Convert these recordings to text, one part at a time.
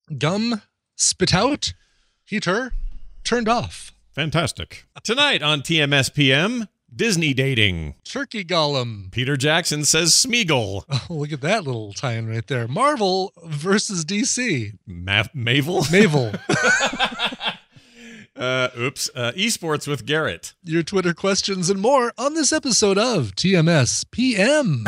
Gum spit out, heater turned off. Fantastic. Tonight on TMS PM, Disney dating. Turkey Golem. Peter Jackson says Smeagol. Oh, look at that little tie-in right there. Marvel versus DC. Mavel? Mavel. Esports with Garrett. Your Twitter questions and more on this episode of TMS PM.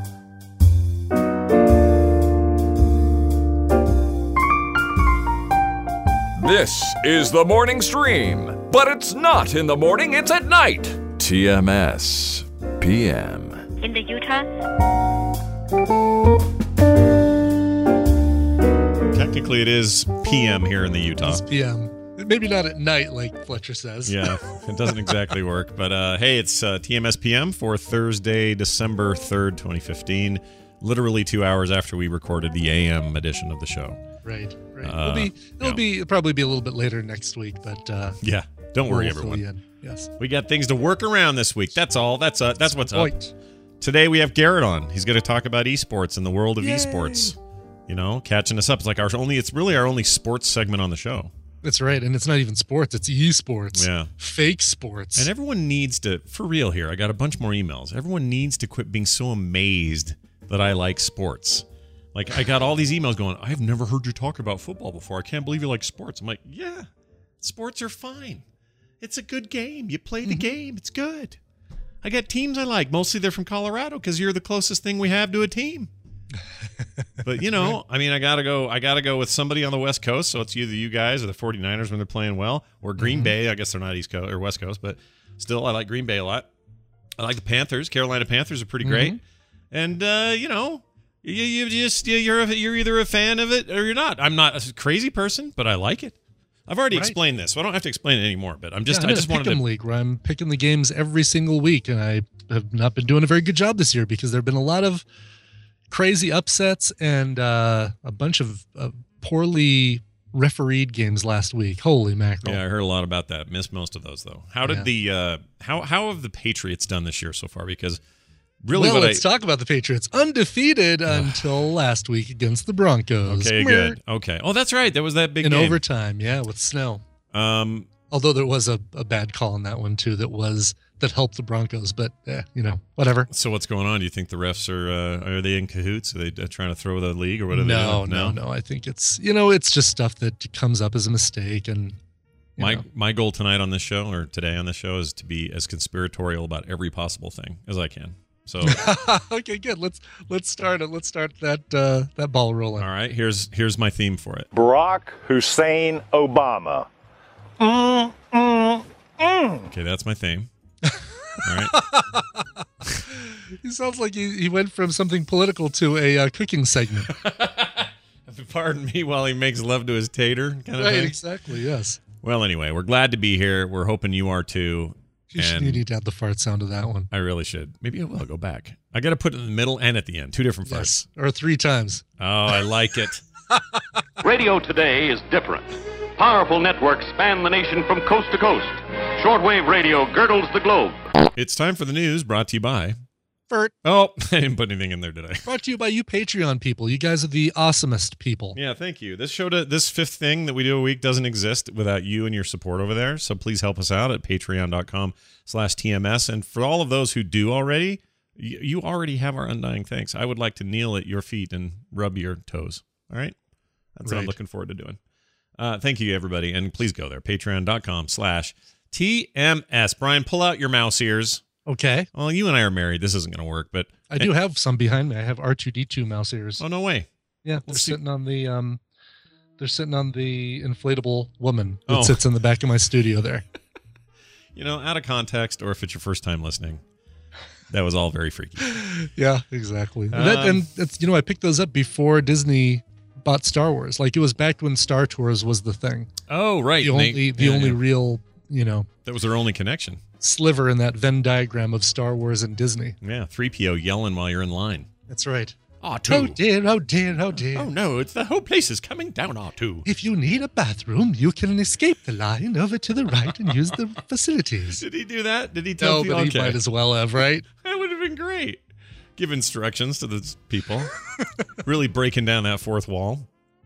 This is the morning stream, but it's not in the morning, it's at night. TMS PM. In the Utah? Technically, it is PM here in the Utah. It's PM. Maybe not at night, like Fletcher says. Yeah, it doesn't exactly work. But hey, it's TMS PM for Thursday, December 3rd, 2015. Literally 2 hours after we recorded the AM edition of the show. Right. It'll probably be a little bit later next week, but yeah, don't worry, everyone. Yes, we got things to work around this week. That's all. That's what's up. Today we have Garrett on. He's going to talk about esports and the world of esports. You know, catching us up. It's like it's really our only sports segment on the show. That's right, and it's not even sports; it's esports. Yeah, fake sports. And everyone needs to, for real here. I got a bunch more emails. Everyone needs to quit being so amazed that I like sports. Like, I got all these emails going, I've never heard you talk about football before. I can't believe you like sports. I'm like, yeah, sports are fine. It's a good game. You play the game. It's good. I got teams I like. Mostly they're from Colorado because you're the closest thing we have to a team. But, you know, I mean, I got to go with somebody on the West Coast. So it's either you guys or the 49ers when they're playing well, or Green Bay. I guess they're not East Coast or West Coast, but still, I like Green Bay a lot. I like the Panthers. Carolina Panthers are pretty great. And, you know, you're either a fan of it or you're not. I'm not a crazy person, but I like it. I've already explained this, so I don't have to explain it anymore. But I just wanted to league where I'm picking the games every single week, and I have not been doing a very good job this year because there've been a lot of crazy upsets and a bunch of poorly refereed games last week. Holy mackerel! Yeah, I heard a lot about that. Missed most of those though. How did how have the Patriots done this year so far? Because really, let's talk about the Patriots. Undefeated until last week against the Broncos. Okay, good. Okay. Oh, that's right. There was that big game. In overtime, yeah, with Snell. Although there was a bad call in that one, too, that helped the Broncos. But, you know, whatever. So what's going on? Do you think the refs are they in cahoots? Are they trying to throw the league or what are they doing? No. I think it's just stuff that comes up as a mistake. And my goal tonight on this show, or today on this show, is to be as conspiratorial about every possible thing as I can. So okay, good. Let's start it. Let's start that ball rolling. All right. Here's my theme for it. Barack Hussein Obama. Okay, that's my theme. All right. He sounds like he went from something political to a cooking segment. Pardon me while he makes love to his tater kind of thing. Exactly, yes. Well, anyway, we're glad to be here. We're hoping you are too. You need to add the fart sound to that one. I really should. Maybe I will go back. I got to put it in the middle and at the end. 2 different farts. Or 3 times. Oh, I like it. Radio today is different. Powerful networks span the nation from coast to coast. Shortwave radio girdles the globe. It's time for the news, brought to you by... Fert. Oh, I didn't put anything in there, did I? Brought to you by you Patreon people. You guys are the awesomest people. Yeah, thank you. This fifth thing that we do a week doesn't exist without you and your support over there. So please help us out at patreon.com/TMS. And for all of those who do already, you already have our undying thanks. I would like to kneel at your feet and rub your toes. All right? That's what I'm looking forward to doing. Thank you, everybody. And please go there. Patreon.com/TMS. Brian, pull out your mouse ears. Okay. Well, you and I are married. This isn't going to work, but I do have some behind me. I have R2D2 mouse ears. Oh, no way. Yeah, they're sitting on the inflatable woman that sits in the back of my studio there. You know, out of context, or if it's your first time listening, that was all very freaky. Yeah, exactly. And it's, I picked those up before Disney bought Star Wars. Like, it was back when Star Tours was the thing. Oh, right. The only real, that was their only connection. Sliver in that Venn diagram of Star Wars and Disney. Yeah, 3PO yelling while you're in line. That's right. R2. Oh dear, oh dear, oh dear. Oh no, it's the whole place is coming down, R2. If you need a bathroom, you can escape the line over to the right and use the facilities. Did he do that? Did he tell people? No, but he might as well have, right? That would have been great. Give instructions to the people. Really breaking down that fourth wall.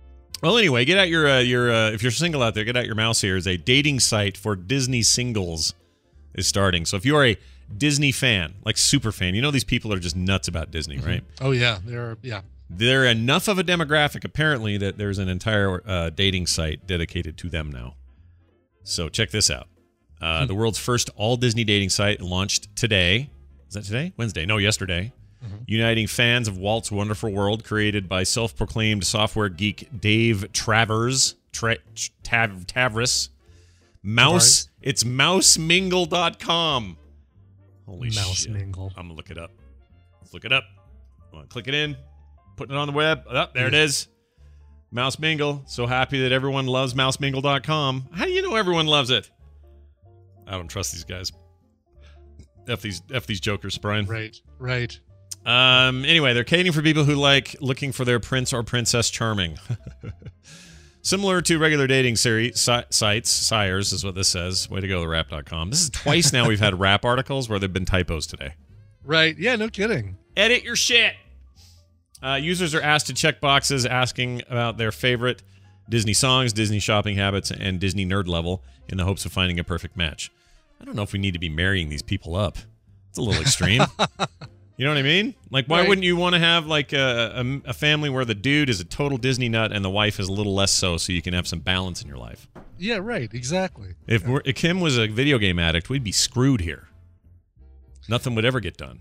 Well, anyway, get out your if you're single out there, get out your mouse ears. A dating site for Disney singles is starting. So if you are a Disney fan, like super fan, you know these people are just nuts about Disney, right? Oh yeah, They're enough of a demographic, apparently, that there's an entire dating site dedicated to them now. So check this out. The world's first all-Disney dating site launched today. Is that today? Wednesday. No, yesterday. Uniting fans of Walt's Wonderful World, created by self-proclaimed software geek Dave Travers. Tavris. It's mousemingle.com. Holy Mouse shit. Mingle. I'm going to look it up. Let's look it up. I'm going to click it in. Putting it on the web. Oh, there it is. Mouse Mingle. So happy that everyone loves mousemingle.com. How do you know everyone loves it? I don't trust these guys. F these jokers, Brian. Right. Anyway, they're catering for people who like looking for their prince or princess charming. Similar to regular dating sites, sires is what this says. Way to go, Rap.com. This is twice now we've had Rap articles where they've been typos today. Right. Yeah, no kidding. Edit your shit. Users are asked to check boxes asking about their favorite Disney songs, Disney shopping habits, and Disney nerd level in the hopes of finding a perfect match. I don't know if we need to be marrying these people up. It's a little extreme. You know what I mean? Like, why wouldn't you want to have like a family where the dude is a total Disney nut and the wife is a little less so you can have some balance in your life? Yeah, right. Exactly. If Kim was a video game addict, we'd be screwed here. Nothing would ever get done.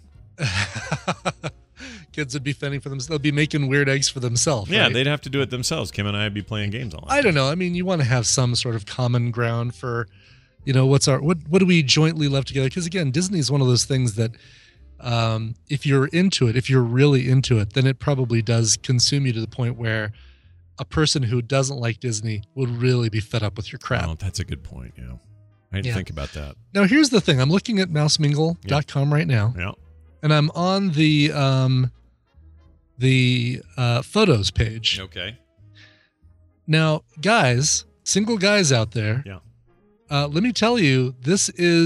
Kids would be fending for themselves. They'll be making weird eggs for themselves. Yeah, right? They'd have to do it themselves. Kim and I would be playing games all night. I don't know. I mean, you want to have some sort of common ground for, what do we jointly love together? Because again, Disney is one of those things that if you're into it, if you're really into it, then it probably does consume you to the point where a person who doesn't like Disney would really be fed up with your crap. Oh, that's a good point. Yeah. I didn't think about that. Now, here's the thing. I'm looking at mousemingle.com right now. Yeah. And I'm on the photos page. Okay. Now, guys, single guys out there. Yeah. Let me tell you, this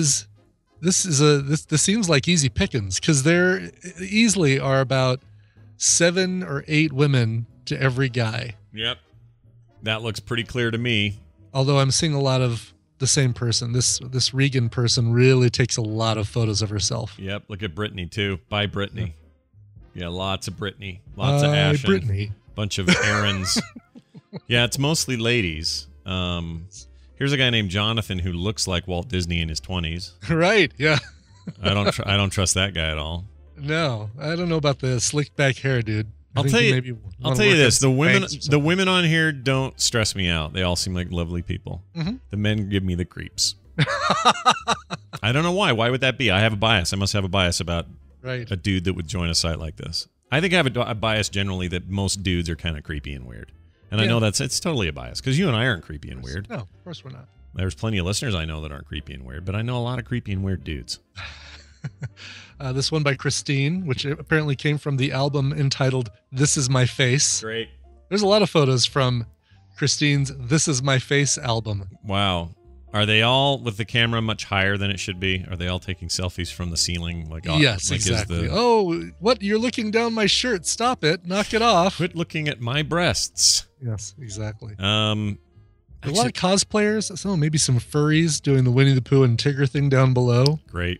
seems like easy pickings because there easily are about 7 or 8 women to every guy. Yep. That looks pretty clear to me. Although I'm seeing a lot of the same person. This Regan person really takes a lot of photos of herself. Yep. Look at Brittany too. Bye, Brittany. Yeah, lots of Brittany. Lots of Ashen. Brittany. Bunch of Aarons. Yeah, it's mostly ladies. Here's a guy named Jonathan who looks like Walt Disney in his 20s. Right, yeah. I don't trust that guy at all. No, I don't know about the slicked back hair, dude. I'll tell you this: the women on here don't stress me out. They all seem like lovely people. Mm-hmm. The men give me the creeps. I don't know why. Why would that be? I have a bias. I must have a bias about a dude that would join a site like this. I think I have a bias generally that most dudes are kind of creepy and weird. And I know it's totally a bias because you and I aren't creepy and weird. No, of course we're not. There's plenty of listeners I know that aren't creepy and weird, but I know a lot of creepy and weird dudes. This one by Christine, which apparently came from the album entitled This Is My Face. Great. There's a lot of photos from Christine's This Is My Face album. Wow. Are they all with the camera much higher than it should be? Are they all taking selfies from the ceiling? Yes, exactly. What? You're looking down my shirt. Stop it. Knock it off. Quit looking at my breasts. Yes, exactly. A lot of cosplayers. Maybe some furries doing the Winnie the Pooh and Tigger thing down below. Great.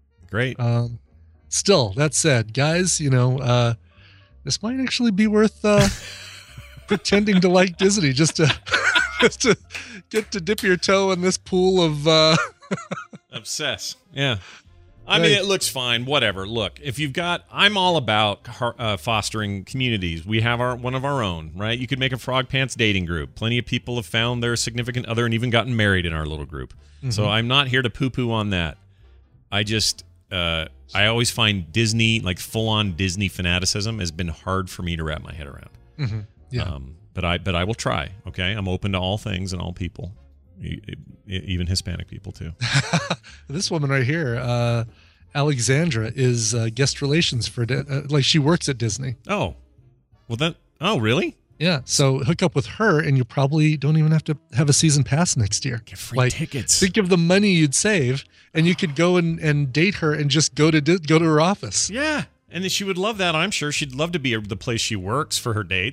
Still, that said, guys, this might actually be worth pretending to like Disney just to get to dip your toe in this pool of obsess. Yeah. I mean, it looks fine. Whatever. Look, I'm all about fostering communities. We have one of our own, right? You could make a Frog Pants dating group. Plenty of people have found their significant other and even gotten married in our little group. Mm-hmm. So I'm not here to poo-poo on that. I just, I always find Disney, like full-on Disney fanaticism has been hard for me to wrap my head around. Mm-hmm. Yeah. But I will try. Okay. I'm open to all things and all people. Even Hispanic people too. This woman right here, Alexandra, is guest relations for she works at Disney. Oh, well really? Yeah. So hook up with her, and you probably don't even have to have a season pass next year. Get free tickets. Think of the money you'd save, and you could go and date her and just go to her office. Yeah, and she would love that. I'm sure she'd love to be the place she works for her dates.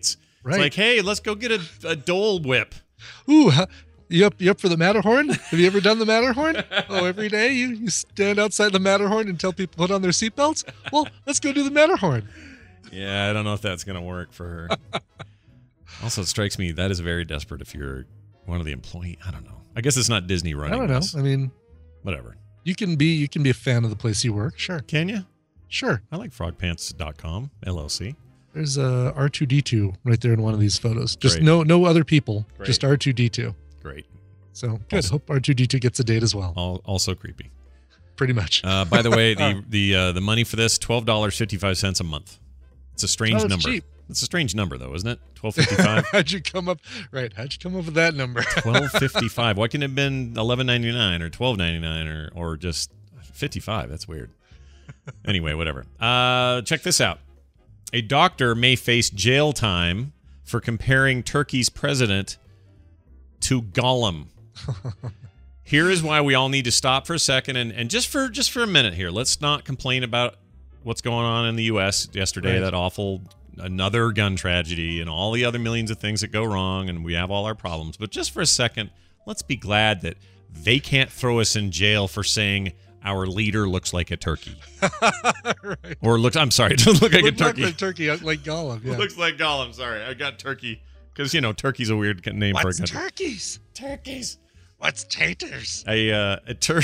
Right. It's like, hey, let's go get a Dole Whip. Ooh, you up for the Matterhorn? Have you ever done the Matterhorn? Oh, every day you stand outside the Matterhorn and tell people to put on their seatbelts? Well, let's go do the Matterhorn. Yeah, I don't know if that's going to work for her. Also, it strikes me that is very desperate if you're one of the employees. I don't know. I guess it's not Disney running I don't know. this. I mean, Whatever. you can be a fan of the place you work. Sure. Can you? Sure. I like frogpants.com, LLC. There's a R2D2 right there in one of these photos. Just Great. no other people. Great. Just R2D2. Great. So good. Also- Hope R2D2 gets a date as well. Also creepy. Pretty much. By the way, the money for this, $12.55 a month. It's a strange it's number. cheap. It's a strange number, though, isn't it? $12.55. How'd you come up with that number? $12.55. Why couldn't it have been $11.99 or $12.99 or just $55? That's weird. Anyway, whatever. Check this out. A doctor may face jail time for comparing Turkey's president to Gollum. Here is why we all need to stop for a second and just for a minute here. Let's not complain about what's going on in the U.S. yesterday, Right. that awful another gun tragedy and all the other millions of things that go wrong, and we have all our problems. But just for a second, let's be glad that they can't throw us in jail for saying our leader looks like a turkey. Right. Or I'm sorry, doesn't look like a Look turkey. like turkey, like Gollum. Yeah. Looks like Gollum. Sorry, I got turkey. Because, turkey's a weird name for a What's country. turkeys? Turkeys. What's taters? A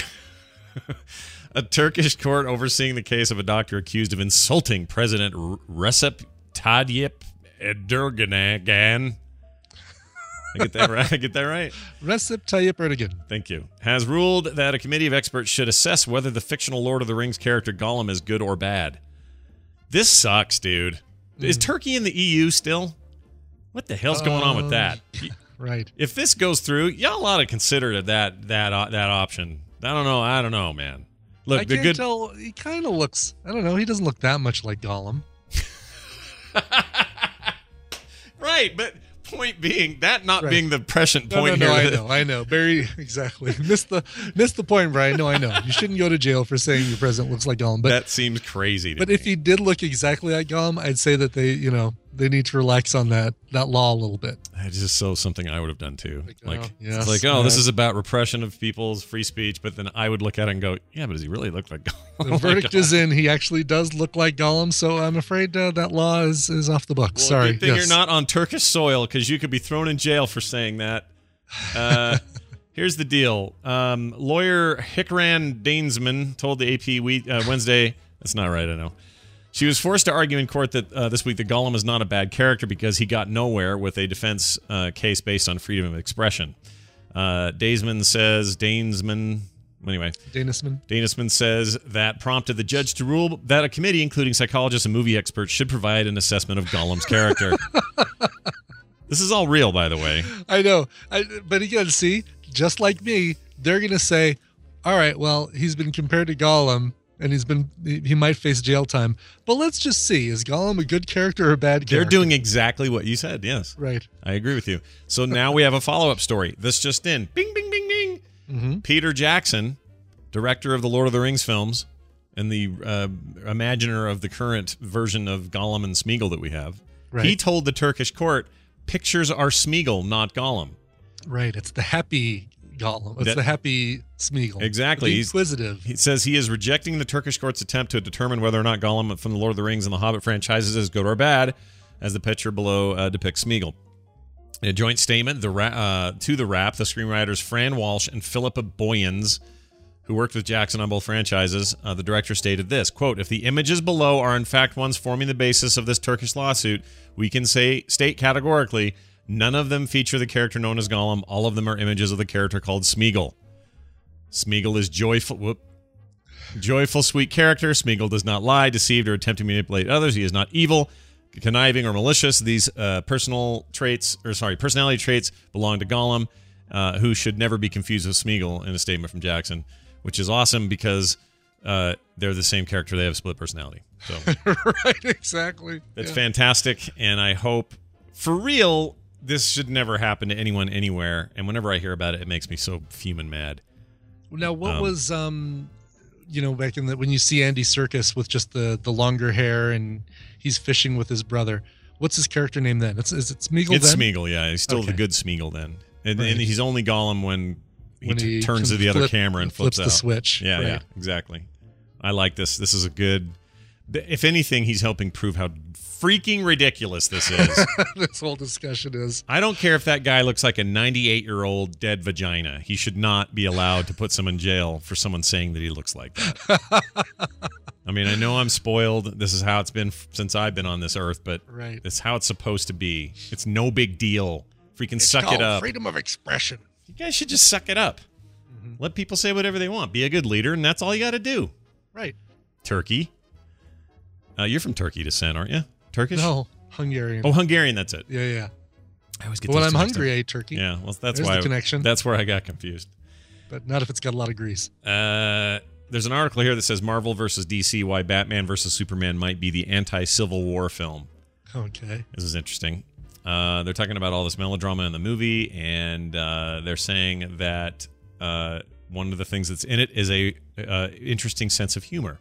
Turkish court overseeing the case of a doctor accused of insulting President Recep Tayyip Erdogan. I get that right? Recep Tayyip Erdogan. Thank you. Has ruled that a committee of experts should assess whether the fictional Lord of the Rings character Gollum is good or bad. This sucks, dude. Is Turkey in the EU still? What the hell's going on with that? Right. If this goes through, y'all ought to consider that option. I don't know, man. Look, I can't tell. He kind of looks. I don't know. He doesn't look that much like Gollum. Right, but point being, that not Right. being the prescient point No, here. I know. Very exactly. Missed the point, Brian. No, I know. You shouldn't go to jail for saying your president looks like Gollum. But That seems crazy to but me. if he did look exactly like Gollum, I'd say that they need to relax on that law a little bit. That's just something I would have done too. yes, It's like, this is about repression of people's free speech, but then I would look at it and go, yeah, but does he really look like Gollum? The verdict is in. He actually does look like Gollum, so I'm afraid that law is off the books. Well, Sorry. good thing Yes. you're not on Turkish soil, because you could be thrown in jail for saying that. Here's the deal. Lawyer Hikran Dainsman told the AP Wednesday, that's not right, I know. She was forced to argue in court that this week that Gollum is not a bad character because he got nowhere with a defense case based on freedom of expression. Dainsman says that prompted the judge to rule that a committee, including psychologists and movie experts, should provide an assessment of Gollum's character. This is all real, by the way. I know. But again, see, just like me, they're going to say, all right, well, he's been compared to Gollum, and he might face jail time. But let's just see, is Gollum a good character or a bad character? They're doing exactly what you said, yes. Right. I agree with you. So now we have a follow-up story. This just in. Bing, bing, bing, bing. Mm-hmm. Peter Jackson, director of the Lord of the Rings films and the imaginer of the current version of Gollum and Smeagol that we have, Right. he told the Turkish court, pictures are Smeagol, not Gollum. Right. It's the happy Gollum. It's That- the happy Smeagol. Exactly. The He's- inquisitive. He says he is rejecting the Turkish court's attempt to determine whether or not Gollum from the Lord of the Rings and the Hobbit franchises is good or bad, as the picture below depicts Smeagol. In a joint statement to the Wrap, the screenwriters Fran Walsh and Philippa Boyens, who worked with Jackson on both franchises, the director stated this, quote, if the images below are in fact ones forming the basis of this Turkish lawsuit, we can state categorically, none of them feature the character known as Gollum. All of them are images of the character called Smeagol. Smeagol is joyful, sweet character. Smeagol does not lie, deceive, or attempt to manipulate others. He is not evil, conniving, or malicious. These personality traits belong to Gollum, who should never be confused with Smeagol, in a statement from Jackson, which is awesome because they're the same character. They have split personality. So Right. Exactly. that's Yeah. fantastic, and I hope, for real, this should never happen to anyone anywhere. And whenever I hear about it, it makes me so fuming mad. Now, what was back in when you see Andy Serkis with just the longer hair and he's fishing with his brother? What's his character name then? Is it Smeagol It's then? Smeagol, yeah. He's still the Okay. good Smeagol then. And Right. he's only Gollum when When he turns to can the other flip- camera and flips the out. switch. Yeah, Right. yeah, exactly. I like this. This is a good... If anything, he's helping prove how freaking ridiculous this is. This whole discussion is. I don't care if that guy looks like a 98-year-old dead vagina. He should not be allowed to put someone in jail for someone saying that he looks like that. I mean, I know I'm spoiled. This is how it's been since I've been on this earth, but Right. it's how it's supposed to be. It's no big deal. Freaking It's suck it called up. freedom of expression. You guys should just suck it up. Let people say whatever they want. Be a good leader, and that's all you got to do. Right. Turkey. You're from Turkey descent, aren't you? Turkish? No, Hungarian. Oh, Hungarian. That's it. Yeah. I always get But when these I'm two mixed hungry, up. I eat turkey. Yeah, well, that's There's why the connection. That's where I got confused. But not if it's got a lot of grease. There's an article here that says Marvel versus DC: Why Batman versus Superman might be the anti-Civil War film. Okay. This is interesting. They're talking about all this melodrama in the movie, and they're saying that one of the things that's in it is a interesting sense of humor.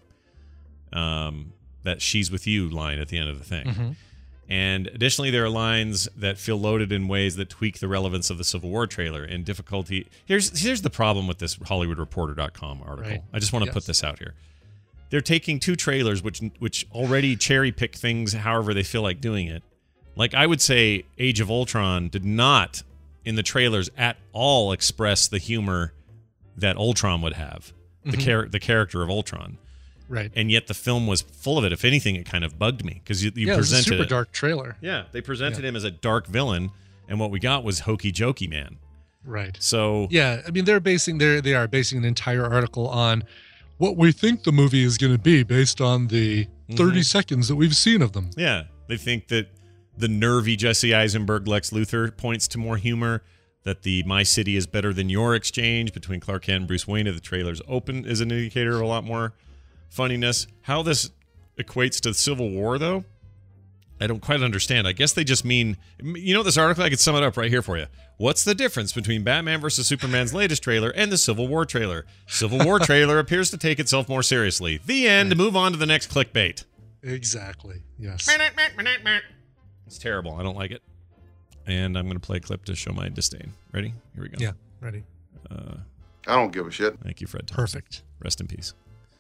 That "she's with you" line at the end of the thing. Mm-hmm. And additionally, there are lines that feel loaded in ways that tweak the relevance of the Civil War trailer and difficulty. Here's the problem with this HollywoodReporter.com article. Right. I just want to Yes. put this out here. They're taking two trailers which already cherry pick things however they feel like doing it. Like I would say Age of Ultron did not in the trailers at all express the humor that Ultron would have. The character of Ultron. Right. And yet the film was full of it. If anything, it kind of bugged me because you Yeah, it was a presented super it. dark trailer. Yeah, they presented him as a dark villain, and what we got was hokey jokey man. Right. So Yeah, I mean they are basing an entire article on what we think the movie is going to be based on the 30 seconds that we've seen of them. yeah, they think that the nervy Jesse Eisenberg Lex Luthor points to more humor. That the "My City is better than your" exchange between Clark Kent and Bruce Wayne of the trailers open is an indicator of a lot more funniness. How this equates to the Civil War, though, I don't quite understand. I guess they just mean, this article, I could sum it up right here for you. What's the difference between Batman versus Superman's latest trailer and the Civil War trailer? Civil War trailer appears to take itself more seriously. The end. Move on to the next clickbait. Exactly. Yes. It's terrible. I don't like it. And I'm going to play a clip to show my disdain. Ready? Here we go. Yeah. Ready. I don't give a shit. Thank you, Fred Thompson. Perfect. Rest in peace.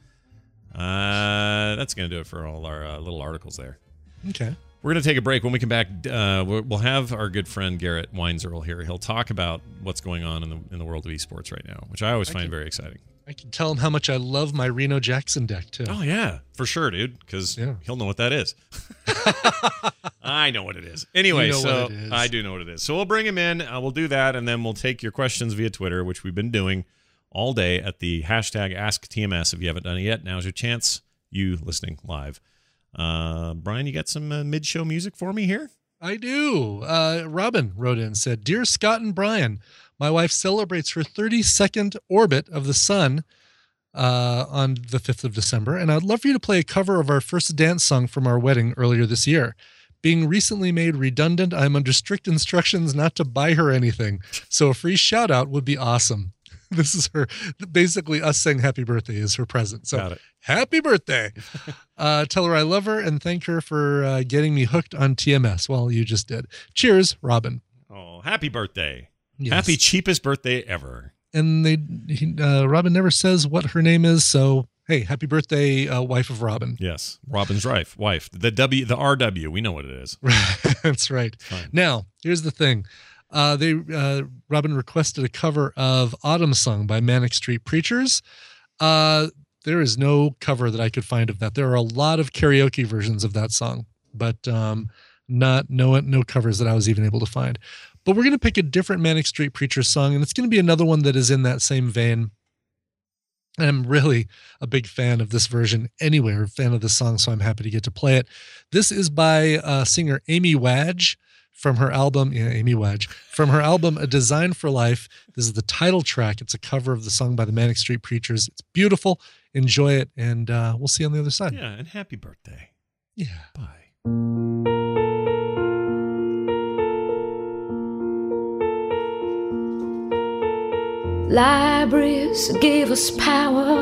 That's going to do it for all our little articles there. Okay. We're going to take a break. When we come back, we'll have our good friend Garrett Weinzierl here. He'll talk about what's going on in the world of esports right now, which I always find very exciting. I can tell him how much I love my Reno Jackson deck too. Oh, yeah, for sure, dude, because he'll know what that is. I know what it is. Anyway, You know so what it is. I do know what it is. So we'll bring him in. We'll do that, and then we'll take your questions via Twitter, which we've been doing all day at the hashtag AskTMS. If you haven't done it yet, now's your chance, you listening live. Brian, you got some mid-show music for me here? I do. Robin wrote in and said, "Dear Scott and Brian, my wife celebrates her 32nd orbit of the sun on the 5th of December, and I'd love for you to play a cover of our first dance song from our wedding earlier this year. Being recently made redundant, I'm under strict instructions not to buy her anything, so a free shout-out would be awesome." This is her, basically us saying happy birthday is her present. So Got it. happy birthday. Tell her I love her and thank her for getting me hooked on TMS. Well, you just did. Cheers, Robin. Oh, happy birthday. Yes. Happy cheapest birthday ever. And Robin never says what her name is. So, hey, happy birthday, wife of Robin. Yes. Robin's wife. The RW. We know what it is. That's right. Fine. Now, here's the thing. Robin requested a cover of Autumn Song by Manic Street Preachers. There is no cover that I could find of that. There are a lot of karaoke versions of that song, but no covers that I was even able to find. But we're going to pick a different Manic Street Preachers song, and it's going to be another one that is in that same vein. And I'm really a big fan of this version anyway, or a fan of the song, so I'm happy to get to play it. This is by singer Amy Wadge from her album, from her album A Design for Life. This is the title track. It's a cover of the song by the Manic Street Preachers. It's beautiful. Enjoy it, and we'll see you on the other side. Yeah, and happy birthday. Yeah. Bye. Libraries give us power.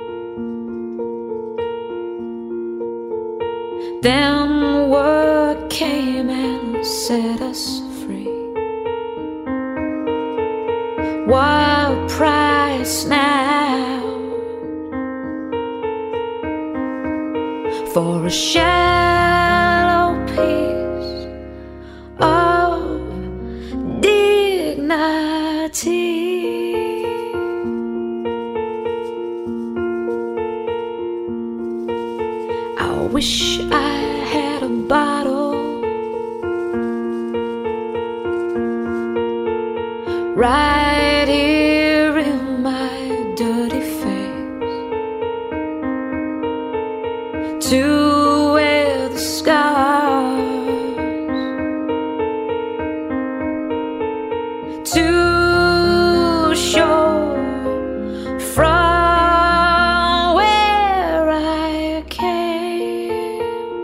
Them work came and set us free. What price now for a shallow piece of dignity? I wish I had a bottle right here in my dirty face to wear the scars, to show from where I came.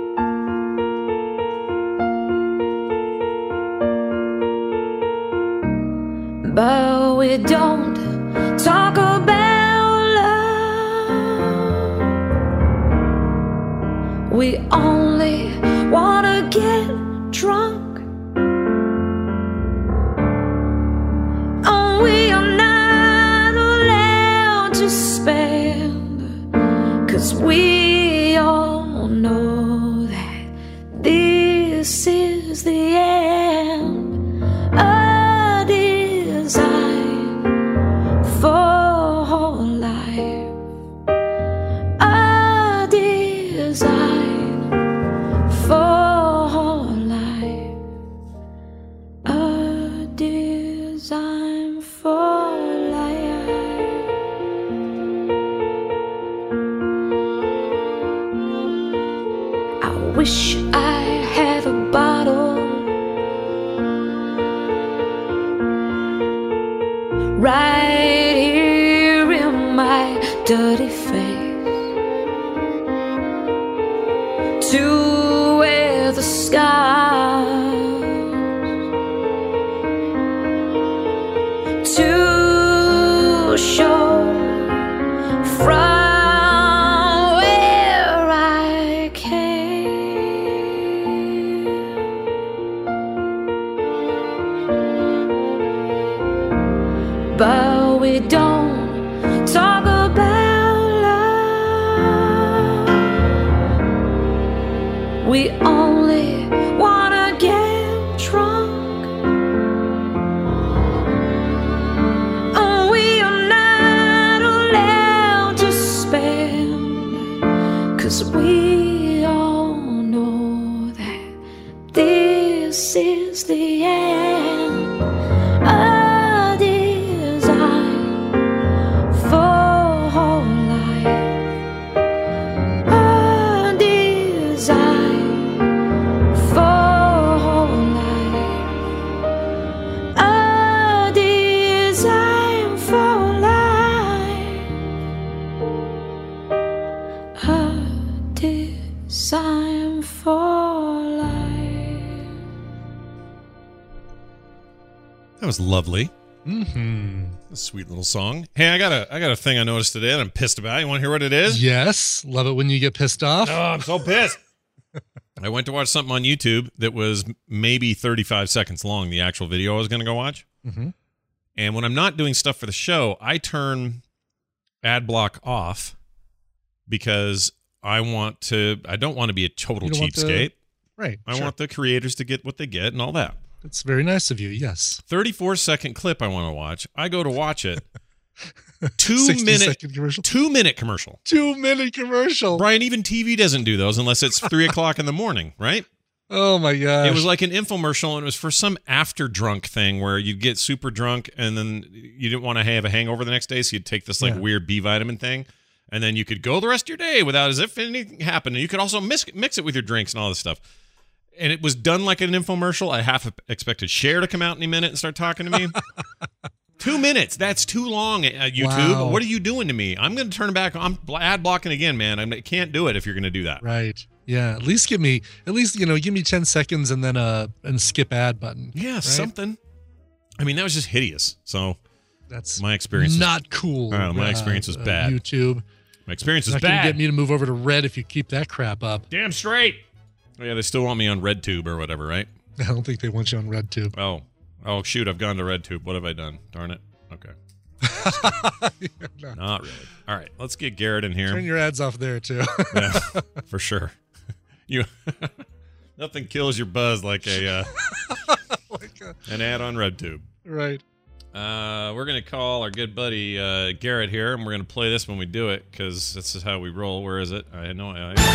But we don't talk about love. We only wanna get drunk. And we are not allowed to spend, 'cause we all know that this is the end. A design for life. A design for life. A design for life. I wish I had a bottle right here in my dirty face to wear the scars, to show from where I came. But we don't talk about love. We only wanna get drunk. And we are not allowed to spend, 'cause we all know that this is the end. A design for life. A design for life. A design for life. A design for life. That was lovely. Mm-hmm. A sweet little song. Hey, I got a thing I noticed today that I'm pissed about. You want to hear what it is? Yes. Love it when you get pissed off. Oh, I'm so pissed. I went to watch something on YouTube that was maybe 35 seconds long, the actual video I was going to go watch. Mm-hmm. And when I'm not doing stuff for the show, I turn ad block off because I don't want to be a total You don't want cheapskate. Right. I want the creators to get what they get and all that. It's very nice of you. Yes. 34-second clip I want to watch. I go to watch it. 60-second commercial. 2-minute commercial. 2-minute commercial. Brian, even TV doesn't do those unless it's 3 o'clock in the morning, right? Oh my gosh. It was like an infomercial, and it was for some after drunk thing where you'd get super drunk and then you didn't want to have a hangover the next day, so you'd take this like weird B vitamin thing, and then you could go the rest of your day without as if anything happened. And you could also mix it with your drinks and all this stuff. And it was done like an infomercial. I half expected Cher to come out any minute and start talking to me. 2 minutes. That's too long, YouTube. Wow. What are you doing to me? I'm going to turn back. I'm ad blocking again, man. I can't do it if you're going to do that. Right. Yeah. At least give me 10 seconds and then and skip ad button. Yeah, right? something. I mean, that was just hideous. So that's my experience. Not cool. My experience was bad. YouTube. My experience was not gonna bad. Get me to move over to red if you keep that crap up. Damn straight. Oh, yeah, they still want me on RedTube or whatever, right? I don't think they want you on RedTube. Oh, shoot, I've gone to RedTube. What have I done? Darn it. Okay. No. Not really. All right, let's get Garrett in here. Turn your ads off there, too. Yeah, for sure. Nothing kills your buzz like an ad on RedTube. Right. We're going to call our good buddy Garrett here, and we're going to play this when we do it, because this is how we roll. Where is it? I know.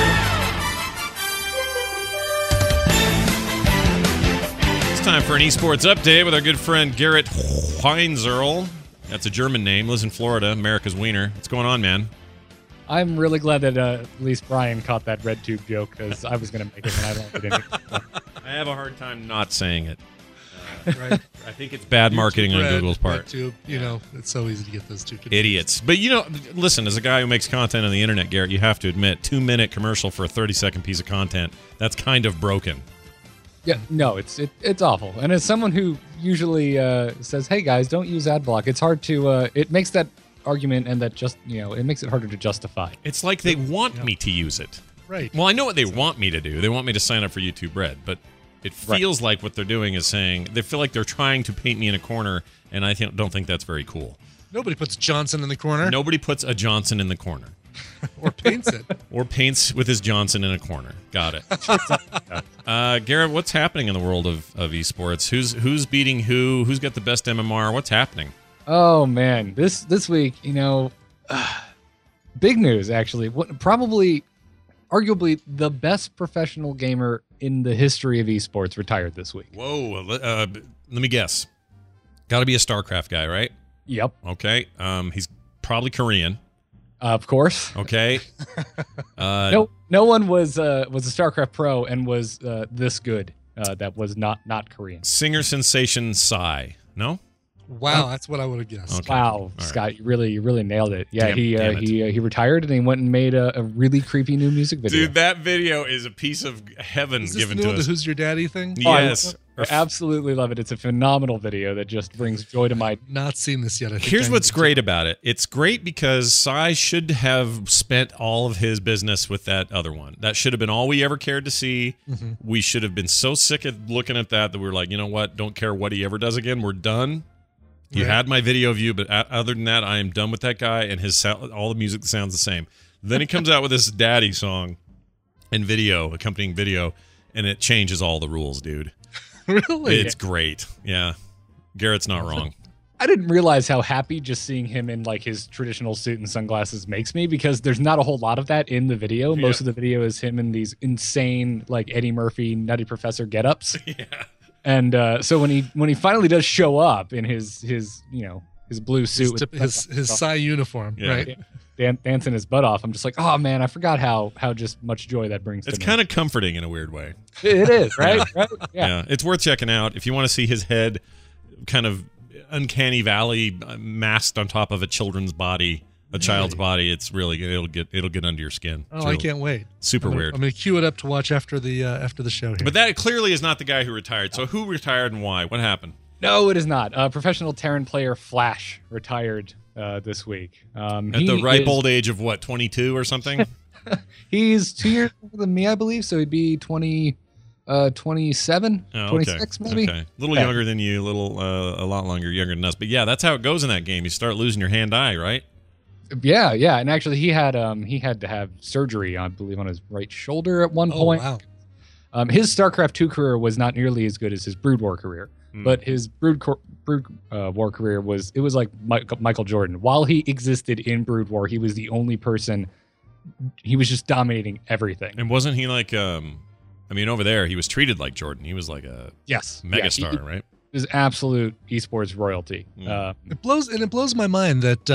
It's time for an esports update with our good friend Garrett Weinzierl. That's a German name. Lives in Florida, America's wiener. What's going on, man? I'm really glad that at least Brian caught that RedTube joke, because I was going to make it and I don't get it. I have a hard time not saying it. Right. I think it's bad marketing on Google's part. RedTube, you know, it's so easy to get those two confused. Idiots. But, listen, as a guy who makes content on the internet, Garrett, you have to admit, 2-minute commercial for a 30-second piece of content, that's kind of broken. Yeah, no, it's awful. And as someone who usually says, hey, guys, don't use ad block, it's hard to, it makes that argument and that it makes it harder to justify. It's like they want me to use it. Right. Well, I know what they want me to do. They want me to sign up for YouTube Red, but it feels like what they're doing is saying, they feel like they're trying to paint me in a corner, and I don't think that's very cool. Nobody puts Johnson in the corner. Nobody puts a Johnson in the corner. Or paints it. Or paints with his Johnson in a corner. Got it. Garrett, what's happening in the world of esports? Who's beating who? Who's got the best MMR? What's happening? Oh, man. This week, big news, actually. Probably, arguably, the best professional gamer in the history of esports retired this week. Whoa. Let me guess. Got to be a StarCraft guy, right? Yep. Okay. He's probably Korean. Of course. Okay. No one was a StarCraft pro and was this good. That was not Korean. Singer sensation Psy. No? Wow, that's what I would have guessed. Okay. Wow, All Scott, right. you really nailed it. Yeah, Damn it. he retired and he went and made a really creepy new music video. Dude, that video is a piece of heaven Is this given the to new us. Who's Your Daddy thing? Yes. I absolutely love it. It's a phenomenal video that just brings joy to my... Not seen this yet. I think Here's I what's need to. great about it. It's great because Psy should have spent all of his business with that other one. That should have been all we ever cared to see. Mm-hmm. We should have been so sick of looking at that we were like, you know what? Don't care what he ever does again. We're done. You Right. had my video view, but other than that, I am done with that guy and his all the music sounds the same. Then he comes out with this Daddy song and video, accompanying video, and it changes all the rules, dude. Really? It's great. Yeah. Garrett's not wrong. I didn't realize how happy just seeing him in like his traditional suit and sunglasses makes me, because there's not a whole lot of that in the video. Most of the video is him in these insane like Eddie Murphy Nutty Professor get-ups. Yeah. And so when he finally does show up in his blue suit with his Psy uniform, Yeah. right? dancing his butt off, I'm just like, oh man, I forgot how just much joy that brings It's to me. kind of comforting in a weird way. It is, right? Right? Yeah. It's worth checking out. If you want to see his head kind of uncanny valley masked on top of a children's body, a child's body, it's really good. It'll get under your skin. Oh, It's I really can't wait. super weird. I'm going to queue it up to watch after the show here. But that clearly is not the guy who retired. So who retired and why? What happened? No, it is not. Professional Terran player Flash retired this week. At the ripe old age of what, 22 or something? He's 2 years older than me, I believe, so he'd be 27, Oh, 26 maybe. Okay. A little younger than you, a lot younger than us. But yeah, that's how it goes in that game. You start losing your hand-eye, right? Yeah, and actually he had to have surgery, I believe, on his right shoulder at one point. Wow. His StarCraft 2 career was not nearly as good as his Brood War career, but his Brood War career was like Michael Jordan. While he existed in Brood War, he was the only person. He was just dominating everything. And wasn't he like, over there, he was treated like Jordan. He was like a megastar, right? He was absolute esports royalty. It blows my mind that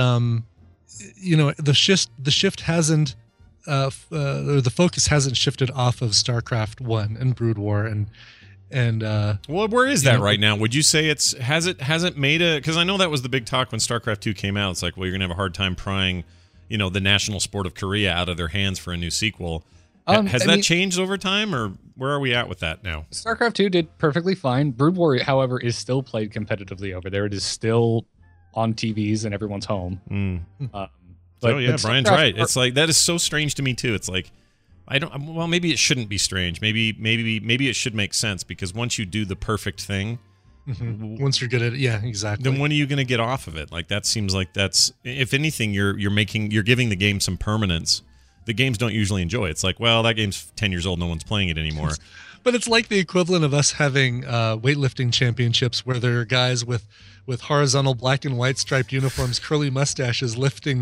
the shift hasn't or the focus hasn't shifted off of StarCraft 1 and Brood War and well, where is that right now? Would you say hasn't made a, because I know that was the big talk when StarCraft 2 came out. It's like, well, you're gonna have a hard time prying the national sport of Korea out of their hands for a new sequel. Has that changed over time, or where are we at with that now? StarCraft 2 did perfectly fine. Brood War, however, is still played competitively over there. It is still on TVs in everyone's home. Brian's right. It's like, that is so strange to me too. It's like, Well, maybe it shouldn't be strange. Maybe it should make sense, because once you do the perfect thing, once you're good at it, yeah, exactly. then when are you going to get off of it? Like, that seems like that's, if anything, you're giving the game some permanence. The games don't usually enjoy it. It's like, well, that game's 10 years old. No one's playing it anymore. But it's like the equivalent of us having weightlifting championships where there are guys with horizontal black and white striped uniforms, curly mustaches, lifting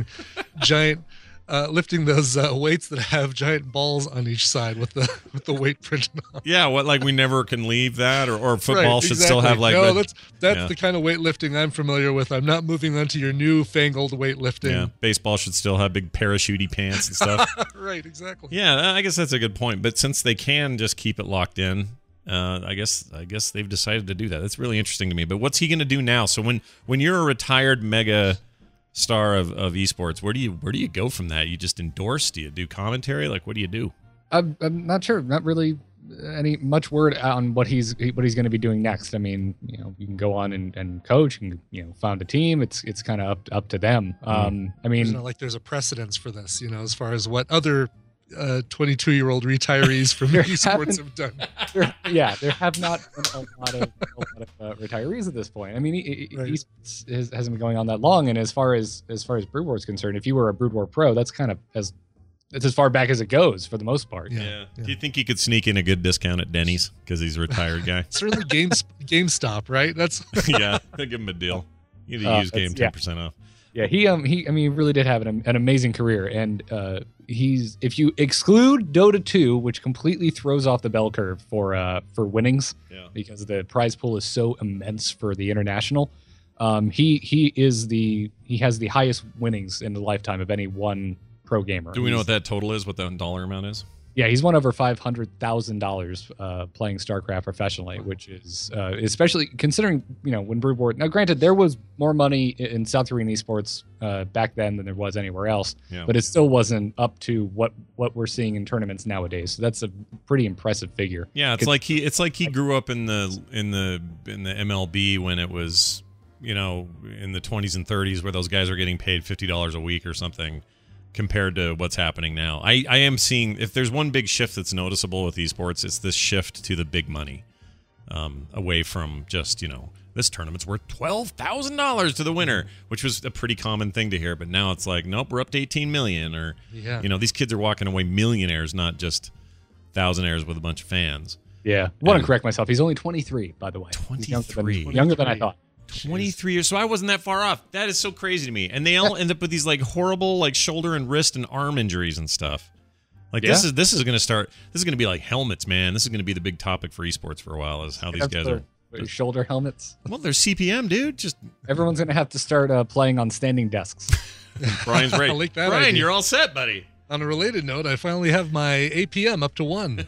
those weights that have giant balls on each side with the weight printed on. Yeah, like we never can leave that, or football right, should exactly. still have like. No, that's the kind of weightlifting I'm familiar with. I'm not moving on to your newfangled weightlifting. Yeah, baseball should still have big parachute pants and stuff. Right, exactly. Yeah, I guess that's a good point. But since they can just keep it locked in, I guess they've decided to do that. That's really interesting to me. But what's he going to do now? So when you're a retired mega star of esports, where do you go from that? You just endorse? Do you do commentary? Like, what do you do? I'm not sure. Not really any much word on what he's going to be doing next. I mean, you can go on and coach and found a team. It's kind of up to them. I mean, it's not like there's a precedence for this, as far as what other 22-year-old retirees from esports have done. There have not been a lot of retirees at this point. I mean, esports hasn't been going on that long, and as far as Brood War is concerned, if you were a Brood War pro, that's kind of as far back as it goes for the most part. Yeah. Do you think he could sneak in a good discount at Denny's because he's a retired guy? Certainly GameStop, right? That's yeah, they give him a deal. You need to use game 10% off. Yeah, he really did have an amazing career, and if you exclude Dota 2, which completely throws off the bell curve for winnings, because the prize pool is so immense for the international, he has the highest winnings in the lifetime of any one pro gamer. Do we know what that total is? What the dollar amount is? Yeah, he's won over $500,000 playing StarCraft professionally, which is especially considering when Brood War. Now, granted, there was more money in South Korean esports back then than there was anywhere else, but it still wasn't up to what we're seeing in tournaments nowadays. So that's a pretty impressive figure. Yeah, it's like he grew up in the MLB when it was in the 20s and 30s, where those guys are getting paid $50 a week or something, compared to what's happening now. I am seeing, if there's one big shift that's noticeable with esports, it's this shift to the big money, away from just, this tournament's worth $12,000 to the winner, which was a pretty common thing to hear. But now it's like, nope, we're up to 18 million, or, these kids are walking away millionaires, not just thousandaires with a bunch of fans. Yeah. I want to correct myself. He's only 23, by the way. 23. Younger than I thought. 23 years, so I wasn't that far off. That is so crazy to me. And they all end up with these like horrible like shoulder and wrist and arm injuries and stuff. Like this is going to start. This is going to be like helmets, man. This is going to be the big topic for esports for a while. Is how these guys are. Shoulder helmets. Well, they're CPM, dude. Just everyone's going to have to start playing on standing desks. Brian's right. I like that Brian, idea. You're all set, buddy. On a related note, I finally have my APM up to 1.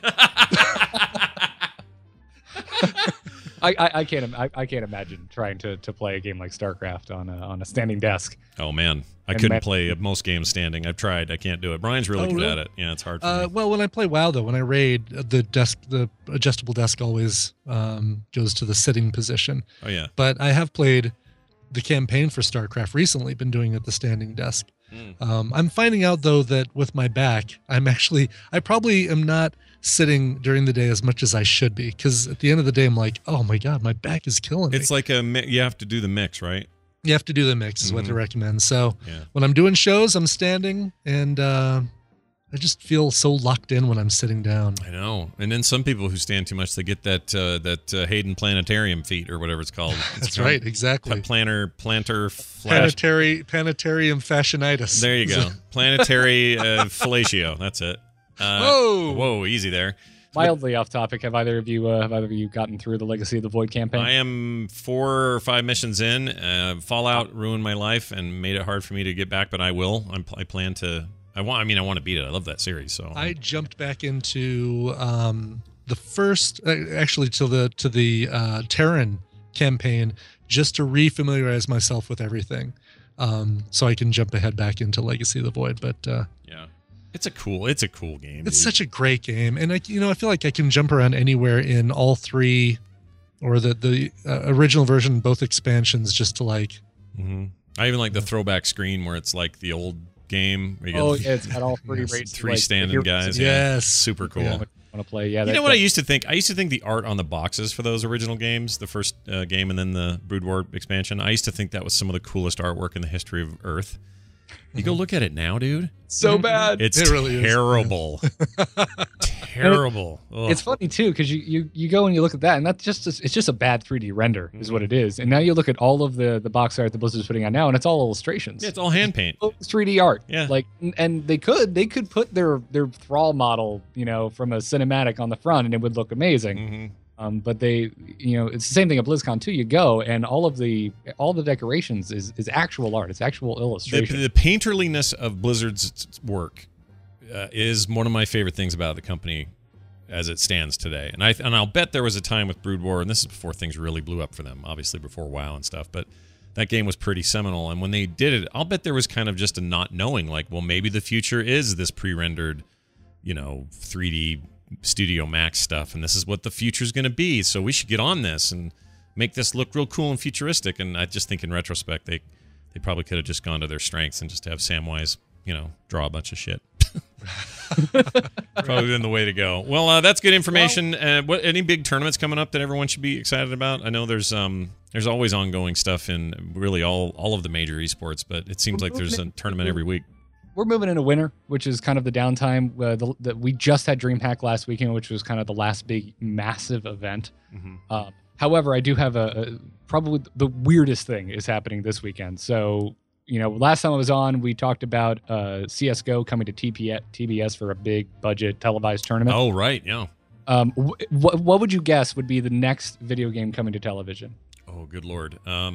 I can't imagine trying to play a game like StarCraft on a standing desk. Oh man, I couldn't play most games standing. I've tried. I can't do it. Brian's really good at it. Yeah, it's hard for me. Well, when I play WoW, though, when I raid, the adjustable desk always goes to the sitting position. Oh yeah. But I have played the campaign for StarCraft recently. Been doing it the standing desk. I'm finding out though that with my back, I probably am not sitting during the day as much as I should be, because at the end of the day I'm like, oh my god, my back is killing me. It's like you have to do the mix, right? You have to do the mix is what they recommend. So when I'm doing shows, I'm standing, and I just feel so locked in when I'm sitting down. I know. And then some people who stand too much, they get that Hayden Planetarium feet or whatever it's called. That's right, exactly. Planetarium fasciitis. There you go. Planetary fellatio. That's it. Whoa, easy there. Mildly off topic. Have either of you gotten through the Legacy of the Void campaign? I am 4 or 5 missions in. Fallout ruined my life and made it hard for me to get back, but I will. I plan to. I want to beat it. I love that series. So I jumped back into the first, actually to the Terran campaign, just to refamiliarize myself with everything, so I can jump ahead back into Legacy of the Void. But yeah. It's a cool game. It's such a great game, and I feel like I can jump around anywhere in all 3, or the original version, both expansions, just to like. Mm-hmm. I even like the throwback screen where it's like the old game. Where you get Oh, yeah, it's got all 3 Yes, rates. three standing guys. Yeah. Yes. Super cool. Want to play? Yeah. You know what I used to think? I used to think the art on the boxes for those original games, the first game and then the Brood War expansion, I used to think that was some of the coolest artwork in the history of Earth. You go look at it now, dude. so bad. It's It really is, terrible. Terrible. Ugh. It's funny too because you go and you look at that, and that's it's just a bad 3D render is what it is. And now you look at all of the box art that Blizzard's putting out now, and it's all illustrations. Yeah, it's all hand paint. It's 3D art. Yeah. Like, and they could put their Thrall model, from a cinematic on the front, and it would look amazing. Mm-hmm. But they, it's the same thing at BlizzCon too. You go and all the decorations is actual art. It's actual illustration. The painterliness of Blizzard's work is one of my favorite things about the company as it stands today. And I'll bet there was a time with Brood War, and this is before things really blew up for them, obviously before WoW and stuff, but that game was pretty seminal. And when they did it, I'll bet there was kind of just a not knowing, like, well, maybe the future is this pre-rendered, 3D Studio Max stuff, and this is what the future's going to be, so we should get on this and make this look real cool and futuristic. And I just think in retrospect, they probably could have just gone to their strengths and just have Samwise, draw a bunch of shit. Probably been the way to go. Well, that's good information. Any big tournaments coming up that everyone should be excited about? I know there's always ongoing stuff in really all of the major esports, but it seems like there's a tournament every week. We're moving into winter, which is kind of the downtime. We just had DreamHack last weekend, which was kind of the last big massive event. Mm-hmm. However, I do have probably the weirdest thing is happening this weekend. So, last time I was on, we talked about CSGO coming to TBS for a big budget televised tournament. Oh, right, yeah. What would you guess would be the next video game coming to television? Oh, good Lord.